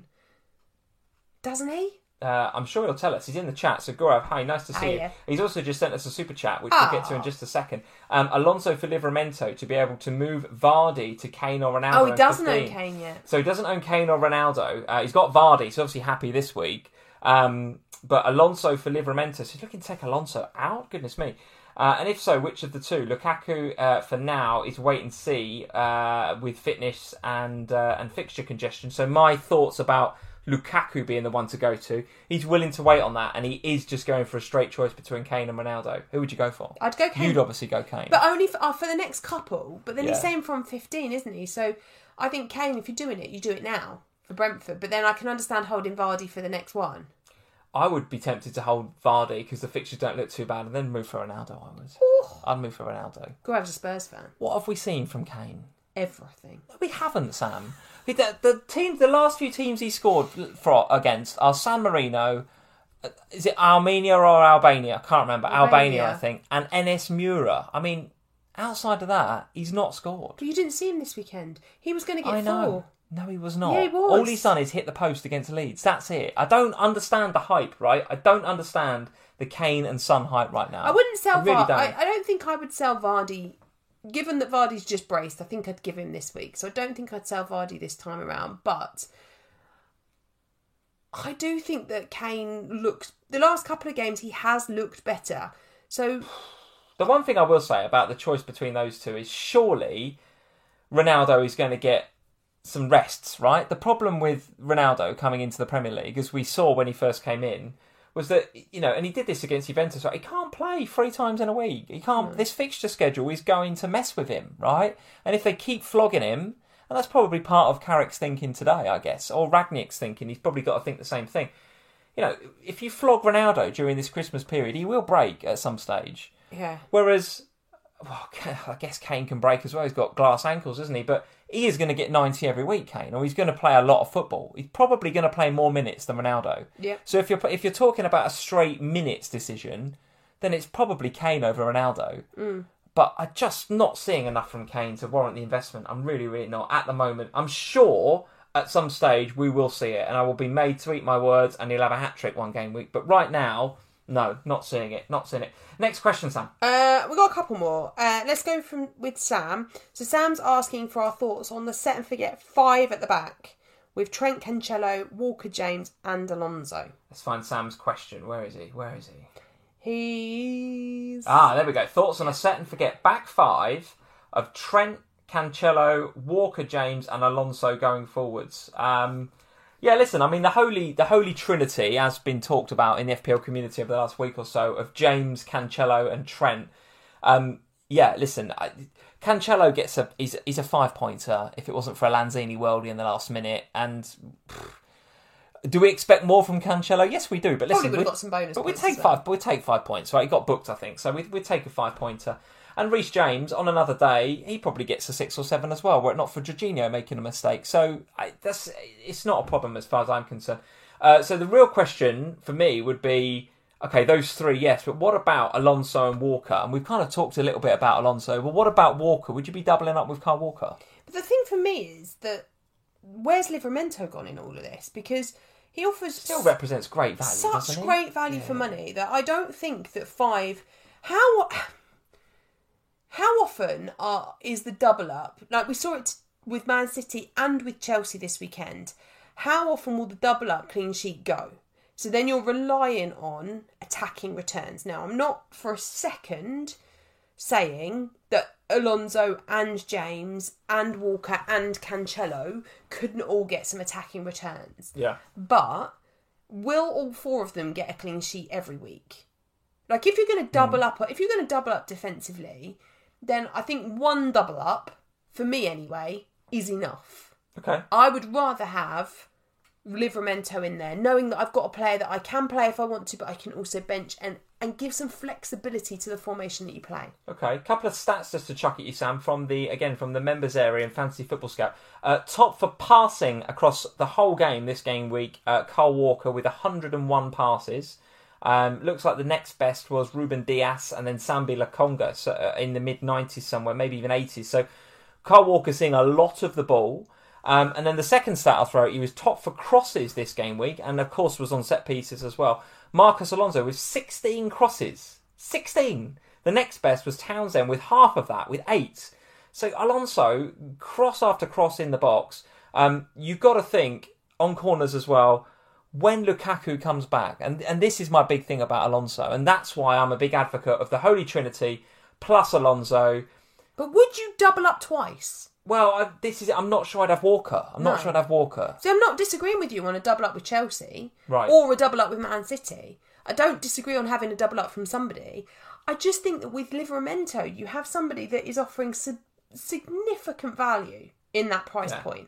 Speaker 2: Doesn't he?
Speaker 1: Uh, I'm sure he'll tell us. He's in the chat. So Gaurav, hi, nice to see
Speaker 2: Hi,
Speaker 1: you.
Speaker 2: yeah.
Speaker 1: He's also just sent us a super chat, which
Speaker 2: Oh.
Speaker 1: we'll get to in just a second. Um, Alonso for Livramento to be able to move Vardy to Kane or Ronaldo.
Speaker 2: Oh, he
Speaker 1: in
Speaker 2: doesn't own
Speaker 1: fifteen.
Speaker 2: Kane yet.
Speaker 1: So he doesn't own Kane or Ronaldo. Uh, he's got Vardy, so obviously happy this week. Um, but Alonso for Livramento. So he's looking to take Alonso out? Goodness me. Uh, and if so, which of the two? Lukaku, uh, for now, is wait and see uh, with fitness and uh, and fixture congestion. So my thoughts about Lukaku being the one to go to, he's willing to wait on that, and he is just going for a straight choice between Kane and Ronaldo. Who would you go for?
Speaker 2: I'd go Kane.
Speaker 1: You'd obviously go Kane.
Speaker 2: But only for, oh, for the next couple. But then he's
Speaker 1: Yeah.
Speaker 2: saying from fifteen, isn't he? So I think Kane, if you're doing it, you do it now for Brentford. But then I can understand holding Vardy for the next one.
Speaker 1: I would be tempted to hold Vardy because the fixtures don't look too bad, and then move for Ronaldo. I would.
Speaker 2: Ooh.
Speaker 1: I'd move for Ronaldo.
Speaker 2: Grav's a Spurs fan.
Speaker 1: What have we seen from Kane?
Speaker 2: Everything.
Speaker 1: We haven't, Sam. The, the teams, the last few teams he scored for against are San Marino. uh, Is it Armenia or Albania? I can't remember. Albania,
Speaker 2: Albania.
Speaker 1: I think, and N S Mura. I mean, outside of that, he's not scored.
Speaker 2: But you didn't see him this weekend. He was going to get
Speaker 1: I know.
Speaker 2: four.
Speaker 1: No, he was not.
Speaker 2: Yeah, he was.
Speaker 1: All he's done is hit the post against Leeds. That's it. I don't understand the hype, right? I don't understand the Kane and Son hype right now.
Speaker 2: I wouldn't sell
Speaker 1: I really
Speaker 2: Vardy.
Speaker 1: don't.
Speaker 2: I, I don't think I would sell Vardy. Given that Vardy's just braced, I think I'd give him this week. So I don't think I'd sell Vardy this time around. But I do think that Kane looks... The last couple of games, he has looked better. So...
Speaker 1: The one thing I will say about the choice between those two is surely Ronaldo is going to get some rests, right? The problem with Ronaldo coming into the Premier League, as we saw when he first came in, was that, you know, and he did this against Juventus, right? He can't play three times in a week. He can't.
Speaker 2: Mm.
Speaker 1: This fixture schedule is going to mess with him, right? And if they keep flogging him, and that's probably part of Carrick's thinking today, I guess, or Ragnick's thinking, he's probably got to think the same thing. You know, if you flog Ronaldo during this Christmas period, he will break at some stage.
Speaker 2: Yeah.
Speaker 1: Whereas, well, I guess Kane can break as well. He's got glass ankles, isn't he? But he is going to get ninety every week, Kane, or he's going to play a lot of football. He's probably going to play more minutes than Ronaldo.
Speaker 2: Yep.
Speaker 1: So if you're if you're talking about a straight minutes decision, then it's probably Kane over Ronaldo.
Speaker 2: Mm.
Speaker 1: But I'm just not seeing enough from Kane to warrant the investment. I'm really, really not at the moment. I'm sure at some stage we will see it, and I will be made to eat my words, and he'll have a hat trick one game week. But right now, No, not seeing it. Not seeing it. Next question, Sam.
Speaker 2: Uh, we've got a couple more. Uh, let's go from with Sam. So Sam's asking for our thoughts on the set and forget five at the back with Trent, Cancelo, Walker, James and Alonso.
Speaker 1: Let's find Sam's question. Where is he? Where is he?
Speaker 2: He's...
Speaker 1: Ah, there we go. Thoughts on a set and forget back five of Trent, Cancelo, Walker, James and Alonso going forwards. Um... Yeah, listen, I mean, the holy the holy trinity has been talked about in the F P L community over the last week or so of James, Cancelo and Trent. Um, yeah, listen, I, Cancelo gets a he's, he's a five-pointer if it wasn't for a Lanzini worldie in the last minute. And pff, do we expect more from Cancelo? Yes, we do. But listen,
Speaker 2: Probably would have got some bonus
Speaker 1: but we
Speaker 2: points
Speaker 1: take
Speaker 2: as well.
Speaker 1: five. But we take five points, right? He got booked, I think, so we we take a five-pointer. And Reece James, on another day, he probably gets a six or seven as well, were it not for Jorginho making a mistake. So I, that's it's not a problem as far as I'm concerned. Uh, so the real question for me would be, okay, those three, yes, but what about Alonso and Walker? And we've kind of talked a little bit about Alonso, but what about Walker? Would you be doubling up with Kyle Walker?
Speaker 2: But the thing for me is that where's Livramento gone in all of this? Because he offers...
Speaker 1: Still represents great value,
Speaker 2: Such
Speaker 1: doesn't he?
Speaker 2: great value yeah. for money that I don't think that five... How... How often are, is the double up? Like we saw it with Man City and with Chelsea this weekend. How often will the double up clean sheet go? So then you're relying on attacking returns. Now, I'm not for a second saying that Alonso and James and Walker and Cancelo couldn't all get some attacking returns.
Speaker 1: Yeah.
Speaker 2: But will all four of them get a clean sheet every week? Like if you're going to double mm. up, if you're going to double up defensively, then I think one double up, for me anyway, is enough.
Speaker 1: Okay.
Speaker 2: I would rather have Livramento in there, knowing that I've got a player that I can play if I want to, but I can also bench and, and give some flexibility to the formation that you play.
Speaker 1: Okay, a couple of stats just to chuck at you, Sam, from the, again, from the members area in Fantasy Football Scout. Uh, top for passing across the whole game this game week, uh, Kyle Walker with one hundred and one passes. Um, looks like the next best was Ruben Dias and then Sambi Lokonga so, uh, in the mid nineties somewhere, maybe even eighties. So Kyle Walker seeing a lot of the ball. Um, and then the second stat I'll throw at you is top for crosses this game week and of course was on set pieces as well. Marcus Alonso with sixteen crosses. sixteen! The next best was Townsend with half of that, with eight. So Alonso, cross after cross in the box. Um, you've got to think, on corners as well, when Lukaku comes back, and, and this is my big thing about Alonso, and that's why I'm a big advocate of the Holy Trinity plus Alonso.
Speaker 2: But would you double up twice?
Speaker 1: Well, I, this is. I'm not sure I'd have Walker. I'm
Speaker 2: no.
Speaker 1: not sure I'd have Walker.
Speaker 2: So I'm not disagreeing with you on a double up with Chelsea,
Speaker 1: right,
Speaker 2: or a double up with Man City. I don't disagree on having a double up from somebody. I just think that with Livramento, you have somebody that is offering sub- significant value in that price yeah. point.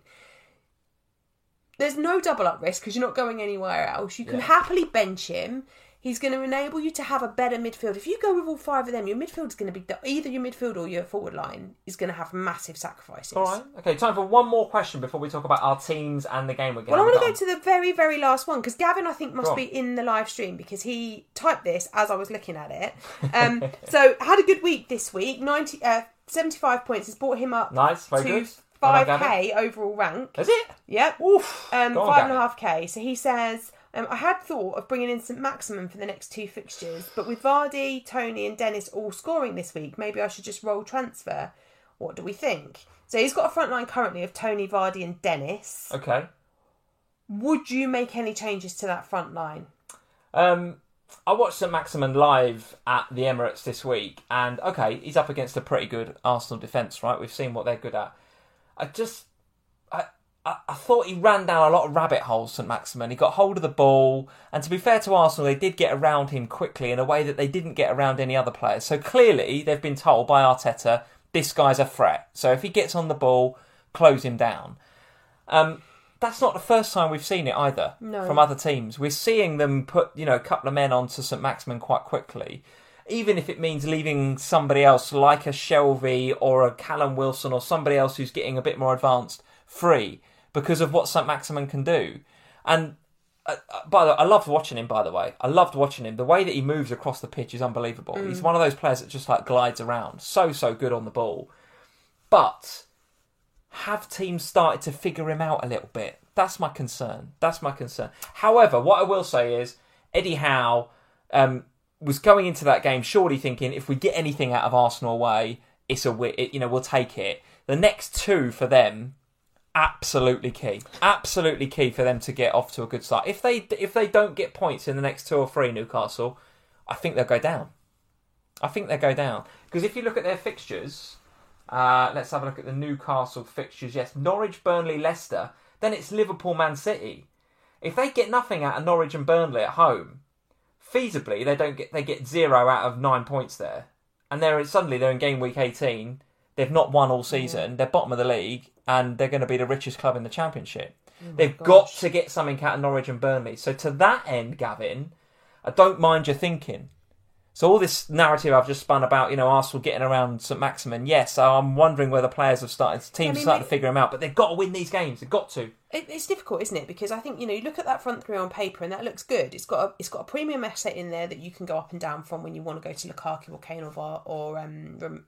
Speaker 2: There's no double up risk because you're not going anywhere else. You can yeah. happily bench him. He's going to enable you to have a better midfield. If you go with all five of them, your midfield is going to be... Either your midfield or your forward line is going to have massive sacrifices.
Speaker 1: All right. Okay, time for one more question before we talk about our teams and the game we're going
Speaker 2: Well, I want to
Speaker 1: go
Speaker 2: to the very, very last one because Gavin, I think, must be in the live stream because he typed this as I was looking at it. Um, so, had a good week this week. ninety, uh, seventy-five points has brought him up
Speaker 1: nice, very
Speaker 2: to...
Speaker 1: good.
Speaker 2: five K overall rank.
Speaker 1: Is it?
Speaker 2: Yep.
Speaker 1: Oof.
Speaker 2: Um,
Speaker 1: Go on,
Speaker 2: five and a half K. So he says, um, I had thought of bringing in Saint Maximin for the next two fixtures, but with Vardy, Tony and Dennis all scoring this week, maybe I should just roll transfer. What do we think? So he's got a front line currently of Tony, Vardy and Dennis.
Speaker 1: Okay.
Speaker 2: Would you make any changes to that front line?
Speaker 1: Um, I watched Saint Maximin live at the Emirates this week, and okay, he's up against a pretty good Arsenal defence, right? We've seen what they're good at. I just, I, I, I thought he ran down a lot of rabbit holes, Saint Maximin. He got hold of the ball, and to be fair to Arsenal, they did get around him quickly in a way that they didn't get around any other players. So clearly, they've been told by Arteta, this guy's a threat. So if he gets on the ball, close him down. Um, that's not the first time we've seen it either
Speaker 2: no.
Speaker 1: from other teams. We're seeing them put, you know, a couple of men onto Saint Maximin quite quickly. Even if it means leaving somebody else like a Shelvey or a Callum Wilson or somebody else who's getting a bit more advanced free because of what Saint Maximin can do. And uh, by the way, I loved watching him, by the way. I loved watching him. The way that he moves across the pitch is unbelievable. Mm. He's one of those players that just like glides around. So, so good on the ball. But have teams started to figure him out a little bit? That's my concern. That's my concern. However, what I will say is Eddie Howe um, was going into that game surely thinking, if we get anything out of Arsenal away, it's a wi- it, you know, we'll take it. The next two for them, absolutely key, absolutely key for them to get off to a good start. If they if they don't get points in the next two or three, Newcastle, I think they'll go down. I think they'll go down because if you look at their fixtures, uh, let's have a look at the Newcastle fixtures. Yes, Norwich, Burnley, Leicester. Then it's Liverpool, Man City. If they get nothing out of Norwich and Burnley at home, feasibly they don't get they get zero out of nine points there, and they're suddenly they're in game week eighteen. They've not won all season. Yeah. They're bottom of the league, and they're going to be the richest club in the Championship. Oh They've gosh. got to get something out of Norwich and Burnley. So to that end, Gavin, I don't mind your thinking. So all this narrative I've just spun about, you know, Arsenal getting around St Maximin, yes, I'm wondering whether players have started, teams I mean, started to figure them out, but they've got to win these games. They've got to.
Speaker 2: It, it's difficult, isn't it? Because I think, you know, you look at that front three on paper and that looks good. It's got a, it's got a premium asset in there that you can go up and down from when you want to go to Lukaku or Kane or, or um,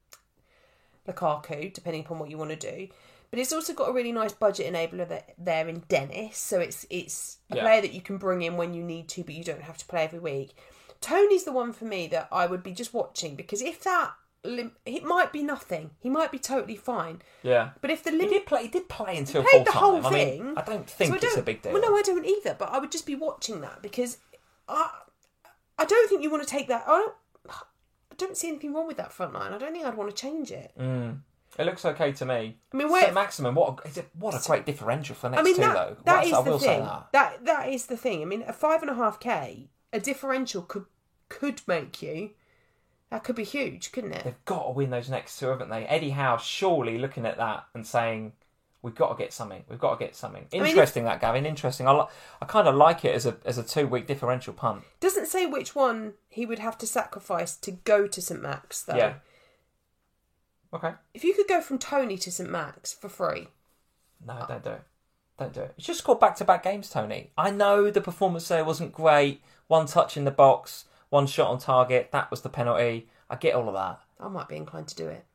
Speaker 2: Lukaku, depending upon what you want to do. But it's also got a really nice budget enabler there in Dennis. So it's it's a yeah. player that you can bring in when you need to, but you don't have to play every week. Tony's the one for me that I would be just watching, because if that, it might be nothing. He might be totally fine.
Speaker 1: Yeah.
Speaker 2: But if the lim-
Speaker 1: he did play, he did play until
Speaker 2: he
Speaker 1: full
Speaker 2: the
Speaker 1: time.
Speaker 2: whole
Speaker 1: I
Speaker 2: thing.
Speaker 1: mean, I don't think so I don't,
Speaker 2: it's
Speaker 1: a big deal.
Speaker 2: Well, no, I don't either. But I would just be watching that because I, I don't think you want to take that. I don't, I don't see anything wrong with that front line. I don't think I'd want to change it.
Speaker 1: Mm. It looks okay to me.
Speaker 2: I mean,
Speaker 1: St Maximin, what a, is it, what a great differential for next
Speaker 2: I mean,
Speaker 1: two
Speaker 2: that,
Speaker 1: though.
Speaker 2: That
Speaker 1: Well,
Speaker 2: is
Speaker 1: I
Speaker 2: the
Speaker 1: will
Speaker 2: thing.
Speaker 1: say that.
Speaker 2: that that is the thing. I mean, a five and a half k, a differential could could make you. That could be huge, couldn't it?
Speaker 1: They've got to win those next two, haven't they? Eddie Howe surely looking at that and saying, "We've got to get something. We've got to get something." Interesting, I mean, if, that Gavin. Interesting. I, li- I kind of like it as a as a two week differential punt.
Speaker 2: Doesn't say which one he would have to sacrifice to go to St Max, though.
Speaker 1: Yeah. Okay.
Speaker 2: If you could go from Tony to St Max for free.
Speaker 1: No, don't do it. Don't do it. It's just scored back-to-back games, Tony. I know the performance there wasn't great. One touch in the box, one shot on target. That was the penalty. I get all of that.
Speaker 2: I might be inclined to do it.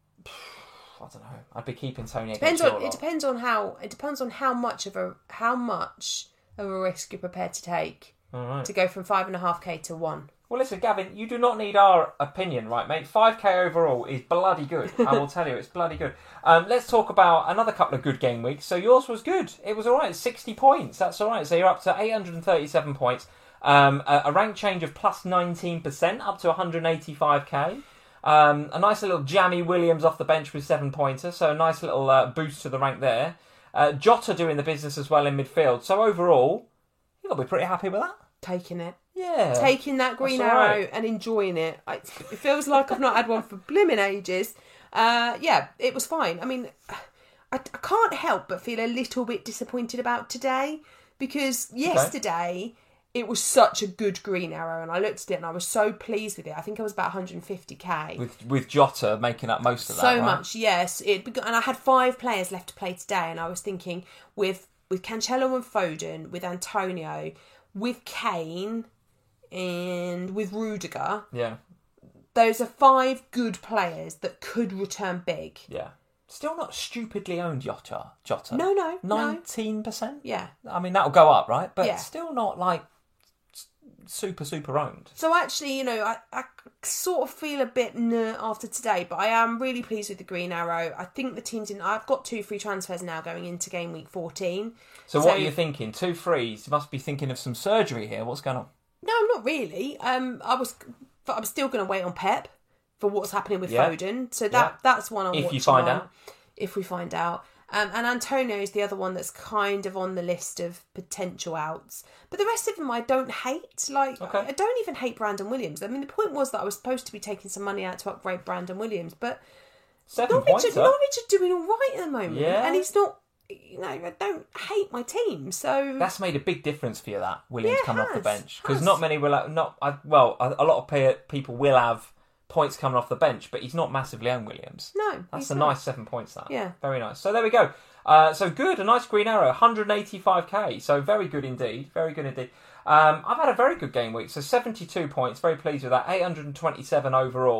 Speaker 1: I don't know. I'd be keeping Tony.
Speaker 2: Depends on it. Depends on how. It depends on how much of a how much of a risk you're prepared to take
Speaker 1: all right.
Speaker 2: to go from five and a half k to one.
Speaker 1: Well, listen, Gavin, you do not need our opinion, right, mate? five k overall is bloody good. I will tell you, it's bloody good. Um, let's talk about another couple of good game weeks. So yours was good. It was all right. sixty points. That's all right. So you're up to eight hundred thirty-seven points. Um, a, a rank change of plus nineteen percent, up to one hundred eighty-five k. Um, a nice little Jamie Williams off the bench with seven pointers. So a nice little uh, boost to the rank there. Uh, Jota doing the business as well in midfield. So overall, you've got to be pretty happy with that.
Speaker 2: Taking it.
Speaker 1: Yeah.
Speaker 2: Taking that green arrow right. and enjoying it. I, it feels like I've not had one for blimmin' ages. Uh, yeah, it was fine. I mean, I, I can't help but feel a little bit disappointed about today, because yesterday okay. it was such a good green arrow, and I looked at it and I was so pleased with it. I think I was about one hundred fifty k.
Speaker 1: With with Jota making up most of that,
Speaker 2: So
Speaker 1: right?
Speaker 2: much, yes. It, and I had five players left to play today, and I was thinking with, with Cancelo and Foden, with Antonio, with Kane, and with Rudiger,
Speaker 1: yeah,
Speaker 2: those are five good players that could return big.
Speaker 1: Yeah, still not stupidly owned Jota. Jota.
Speaker 2: No, no,
Speaker 1: nineteen percent.
Speaker 2: Yeah,
Speaker 1: I mean that'll go up, right? But
Speaker 2: yeah.
Speaker 1: still not like super super owned.
Speaker 2: So actually, you know, I, I sort of feel a bit nah after today, but I am really pleased with the green arrow. I think the team's in. I've got two free transfers now going into game week fourteen.
Speaker 1: So, so what are you thinking? Two frees? You must be thinking of some surgery here. What's going on?
Speaker 2: No, not really. Um, I was, I was still going to wait on Pep for what's happening with
Speaker 1: yeah.
Speaker 2: Foden. So that
Speaker 1: yeah.
Speaker 2: that's one I'm
Speaker 1: if
Speaker 2: watching
Speaker 1: you find
Speaker 2: on,
Speaker 1: out.
Speaker 2: If we find out. Um, and Antonio is the other one that's kind of on the list of potential outs. But the rest of them I don't hate. Like,
Speaker 1: okay.
Speaker 2: I don't even hate Brandon Williams. I mean, the point was that I was supposed to be taking some money out to upgrade Brandon Williams. But
Speaker 1: Seven
Speaker 2: Norwich,
Speaker 1: points,
Speaker 2: are, Norwich are doing all right at the moment.
Speaker 1: Yeah.
Speaker 2: And he's not, you know, I don't hate my team. So
Speaker 1: that's made a big difference for you, that Williams
Speaker 2: yeah,
Speaker 1: coming
Speaker 2: has,
Speaker 1: off the bench. Because not many will have, not, I, well, a, a lot of pay, people will have points coming off the bench, but he's not massively owned, Williams.
Speaker 2: No,
Speaker 1: that's
Speaker 2: he's
Speaker 1: a
Speaker 2: not.
Speaker 1: nice seven points. That
Speaker 2: yeah,
Speaker 1: very nice. So there we go. Uh, so good, a nice green arrow, one hundred eighty-five k. So very good indeed, very good indeed. Um, I've had a very good game week. So seventy-two points, very pleased with that. eight hundred twenty-seven overall.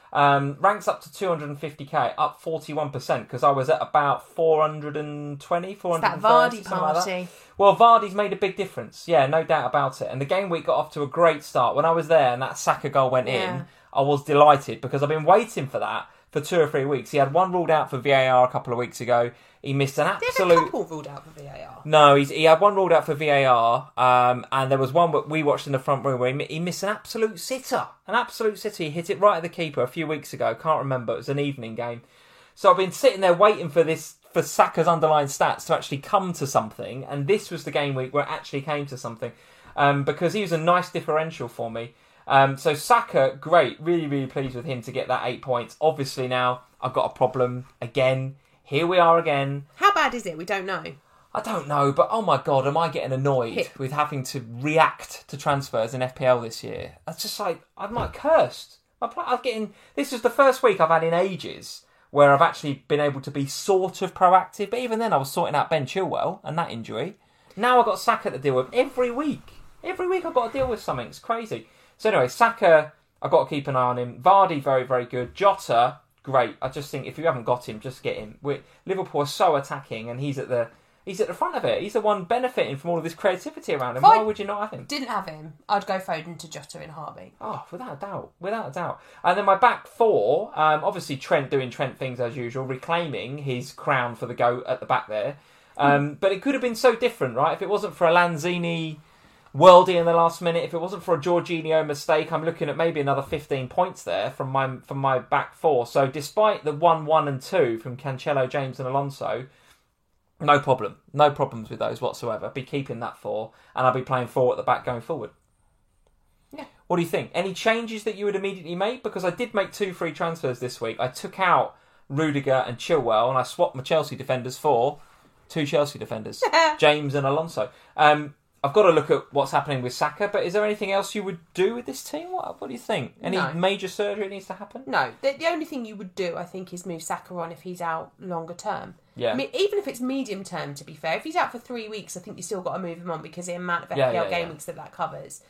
Speaker 1: Um, ranks up to two hundred fifty k, up forty-one percent, because I was at about four hundred twenty, four hundred thirty.
Speaker 2: It's that Vardy party.
Speaker 1: Like that. Well, Vardy's made a big difference. Yeah, no doubt about it. And the game week got off to a great start. When I was there and that Saka goal went
Speaker 2: Yeah.
Speaker 1: in, I was delighted because I've been waiting for that for two or three weeks. He had one ruled out for V A R a couple of weeks ago. He missed an
Speaker 2: There's
Speaker 1: absolute...
Speaker 2: a couple ruled out for V A R.
Speaker 1: No, he's, he had one ruled out for V A R, um, and there was one that we watched in the front room where he, he missed an absolute sitter. An absolute sitter. He hit it right at the keeper a few weeks ago. Can't remember. It was an evening game. So I've been sitting there waiting for this, for Saka's underlying stats to actually come to something, and this was the game week where it actually came to something, um, because he was a nice differential for me. Um, so Saka, great. Really, really pleased with him to get that eight points. Obviously now I've got a problem again. Here we are again.
Speaker 2: How bad is it? We don't know.
Speaker 1: I don't know, but oh my God, am I getting annoyed
Speaker 2: Hip.
Speaker 1: with having to react to transfers in F P L this year? That's just like, I'm like cursed. I'm getting, this is the first week I've had in ages where I've actually been able to be sort of proactive, but even then I was sorting out Ben Chilwell and that injury. Now I've got Saka to deal with every week. Every week I've got to deal with something. It's crazy. So anyway, Saka, I've got to keep an eye on him. Vardy, very, very good. Jota, great. I just think if you haven't got him, just get him. We're, Liverpool are so attacking, and he's at the he's at the front of it. He's the one benefiting from all of this creativity around him.
Speaker 2: If I
Speaker 1: Why would you not have him?
Speaker 2: Didn't have him, I'd go Foden to Jota in a heartbeat.
Speaker 1: Oh, without a doubt, without a doubt. And then my back four, um, obviously Trent doing Trent things as usual, reclaiming his crown for the GOAT at the back there. Um, mm. But it could have been so different, right? If it wasn't for a Lanzini worldie in the last minute, if it wasn't for a Jorginho mistake, I'm looking at maybe another fifteen points there from my from my back four. So despite the one, one and two from Cancelo, James and Alonso, no problem. No problems with those whatsoever. Be keeping that four, and I'll be playing four at the back going forward.
Speaker 2: Yeah.
Speaker 1: What do you think? Any changes that you would immediately make? Because I did make two free transfers this week. I took out Rudiger and Chilwell, and I swapped my Chelsea defenders for two Chelsea defenders, James and Alonso. Um, I've got to look at what's happening with Saka, but is there anything else you would do with this team? What, what do you think? Any
Speaker 2: No.
Speaker 1: major surgery needs to happen?
Speaker 2: No, the, the only thing you would do, I think, is move Saka on if he's out longer term.
Speaker 1: Yeah.
Speaker 2: I mean, even if it's medium term, to be fair, if he's out for three weeks, I think you still got to move him on because the amount of F P L
Speaker 1: Yeah, yeah,
Speaker 2: game
Speaker 1: yeah.
Speaker 2: weeks that that covers.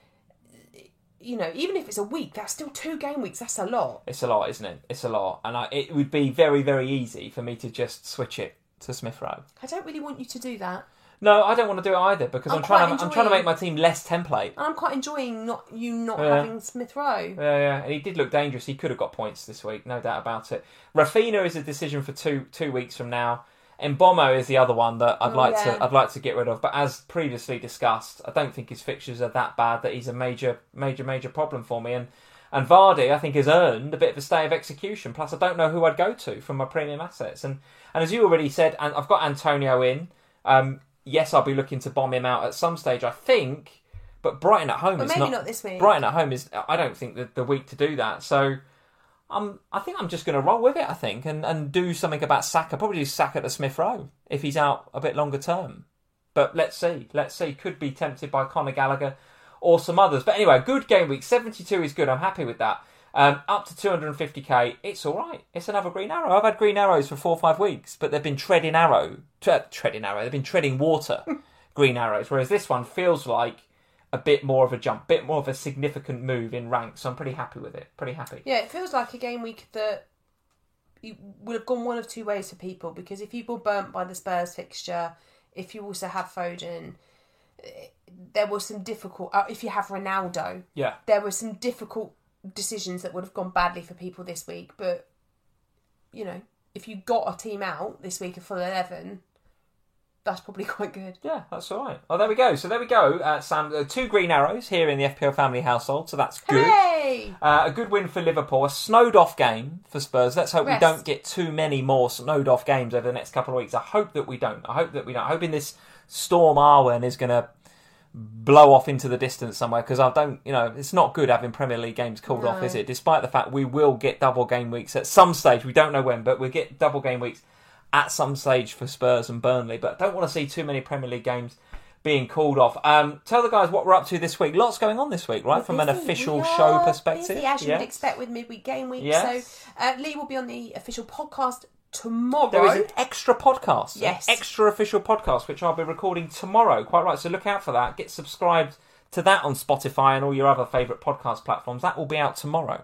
Speaker 2: You know, even if it's a week, that's still two game weeks. That's a lot.
Speaker 1: It's a lot, isn't it? It's a lot. And I, it would be very, very easy for me to just switch it to Smith Rowe.
Speaker 2: I don't really want you to do that.
Speaker 1: No, I don't want to do it either because I'm,
Speaker 2: I'm
Speaker 1: trying
Speaker 2: quite
Speaker 1: to I'm trying to
Speaker 2: enjoying-
Speaker 1: make my team less template.
Speaker 2: And I'm quite enjoying not you not
Speaker 1: Yeah.
Speaker 2: having Smith Rowe.
Speaker 1: Yeah, yeah, and he did look dangerous. He could have got points this week, no doubt about it. Rafinha is a decision for two two weeks from now. Mbomo is the other one that I'd
Speaker 2: Oh,
Speaker 1: like
Speaker 2: yeah.
Speaker 1: to I'd like to get rid of. But as previously discussed, I don't think his fixtures are that bad that he's a major major major problem for me. And and Vardy, I think, has earned a bit of a stay of execution. Plus, I don't know who I'd go to from my premium assets. And and as you already said, and I've got Antonio in. Um, yes, I'll be looking to bomb him out at some stage, I think. But Brighton at home
Speaker 2: But
Speaker 1: is
Speaker 2: maybe
Speaker 1: not,
Speaker 2: not this week.
Speaker 1: Brighton at home is. I don't think the the week to do that. So. Um, I think I'm just going to roll with it, I think, and, and do something about Saka. Probably do Saka to Smith Rowe if he's out a bit longer term. But let's see. Let's see. Could be tempted by Conor Gallagher or some others. But anyway, good game week. seventy-two is good. I'm happy with that. Um, up to two hundred fifty k, it's all right. It's another green arrow. I've had green arrows for four or five weeks, but they've been treading arrow. Tre- treading arrow. They've been treading water, green arrows. Whereas this one feels like a bit more of a jump, bit more of a significant move in rank. So I'm pretty happy with it. Pretty happy.
Speaker 2: Yeah, it feels like a game week that you would have gone one of two ways for people, because if you were burnt by the Spurs fixture, if you also have Foden, there was some difficult... Uh, if you have Ronaldo,
Speaker 1: Yeah.
Speaker 2: there were some difficult decisions that would have gone badly for people this week. But, you know, if you got a team out this week, a full eleven... that's probably quite good.
Speaker 1: Yeah, that's all right. Oh, there we go. So there we go. Uh, Sam, uh, two green arrows here in the F P L family household, so that's good.
Speaker 2: Hey!
Speaker 1: Uh, a good win for Liverpool. A snowed off game for Spurs. Let's hope
Speaker 2: Rest.
Speaker 1: we don't get too many more snowed off games over the next couple of weeks. I hope that we don't. I hope that we don't. I'm hoping this Storm Arwen is going to blow off into the distance somewhere, because I don't, you know, it's not good having Premier League games called
Speaker 2: No.
Speaker 1: off, is it? Despite the fact we will get double game weeks at some stage. We don't know when, but we'll get double game weeks at some stage for Spurs and Burnley. But I don't want to see too many Premier League games being called off. Um, tell the guys what we're up to this week. Lots going on this week, right?
Speaker 2: We're
Speaker 1: From an
Speaker 2: busy.
Speaker 1: official
Speaker 2: We
Speaker 1: show
Speaker 2: are
Speaker 1: perspective.
Speaker 2: busy, as you
Speaker 1: Yes.
Speaker 2: would expect with midweek game week.
Speaker 1: Yes.
Speaker 2: So uh, Lee will be on the official podcast tomorrow.
Speaker 1: There is an extra podcast.
Speaker 2: Yes.
Speaker 1: An extra official podcast, which I'll be recording tomorrow. Quite right. So look out for that. Get subscribed to that on Spotify and all your other favourite podcast platforms. That will be out tomorrow.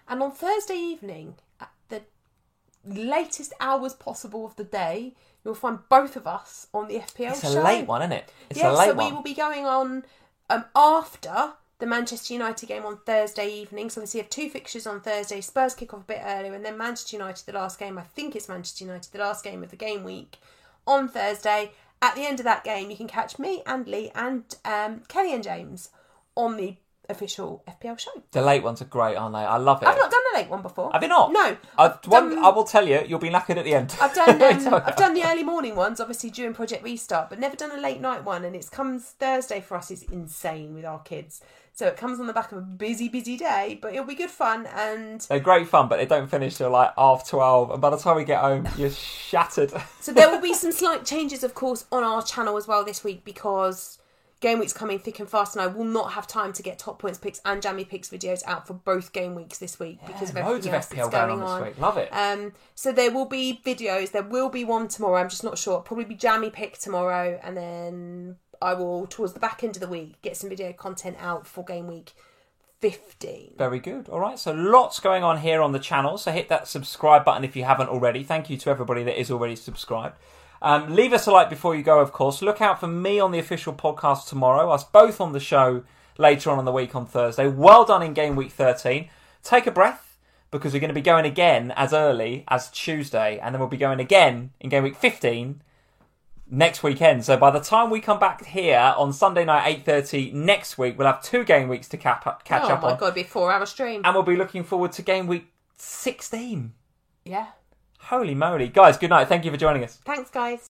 Speaker 2: And on Thursday evening, at the latest hours possible of the day, you'll find both of us on the F P L
Speaker 1: it's
Speaker 2: show.
Speaker 1: It's a late one, isn't it? It's
Speaker 2: yeah,
Speaker 1: a late
Speaker 2: so
Speaker 1: one.
Speaker 2: we will be going on um, after the Manchester United game on Thursday evening. So obviously we have two fixtures on Thursday. Spurs kick off a bit earlier, and then Manchester United, the last game. I think it's Manchester United, the last game of the game week on Thursday. At the end of that game, you can catch me and Lee and um, Kelly and James on the official F P L show.
Speaker 1: The late ones are great, aren't they? I love it.
Speaker 2: I've not done a late one before.
Speaker 1: Have you not?
Speaker 2: No.
Speaker 1: I've
Speaker 2: done,
Speaker 1: one, I will tell you, you'll be knackered at the end.
Speaker 2: I've done um, I've done the early morning ones, obviously during Project Restart, but never done a late night one. And it comes Thursday for us is insane with our kids. So it comes on the back of a busy, busy day, but it'll be good fun. And
Speaker 1: they're great fun, but they don't finish till like half twelve. And by the time we get home, you're shattered.
Speaker 2: So there will be some slight changes, of course, on our channel as well this week, because game week's coming thick and fast, and I will not have time to get top points picks and jammy picks videos out for both game weeks this week because
Speaker 1: yeah,
Speaker 2: of
Speaker 1: loads
Speaker 2: everything
Speaker 1: of
Speaker 2: else
Speaker 1: F P L
Speaker 2: that's going
Speaker 1: going on
Speaker 2: on.
Speaker 1: this week. Love it.
Speaker 2: Um, so there will be videos. There will be one tomorrow. I'm just not sure. It'll probably be jammy pick tomorrow, and then I will, towards the back end of the week, get some video content out for game week fifteen.
Speaker 1: Very good. All right. So lots going on here on the channel. So hit that subscribe button if you haven't already. Thank you to everybody that is already subscribed. Um, leave us a like before you go, of course. Look out for me on the official podcast tomorrow. Us both on the show later on in the week on Thursday. Well done in game week thirteen. Take a breath, because we're going to be going again as early as Tuesday, and then we'll be going again in game week fifteen next weekend. So by the time we come back here on Sunday night eight thirty next week, we'll have two game weeks to cap up, catch
Speaker 2: oh
Speaker 1: up
Speaker 2: my
Speaker 1: on.
Speaker 2: god, it'll be a four hour stream.
Speaker 1: And we'll be looking forward to game week sixteen.
Speaker 2: Yeah.
Speaker 1: Holy moly. Guys, good night. Thank you for joining us.
Speaker 2: Thanks, guys.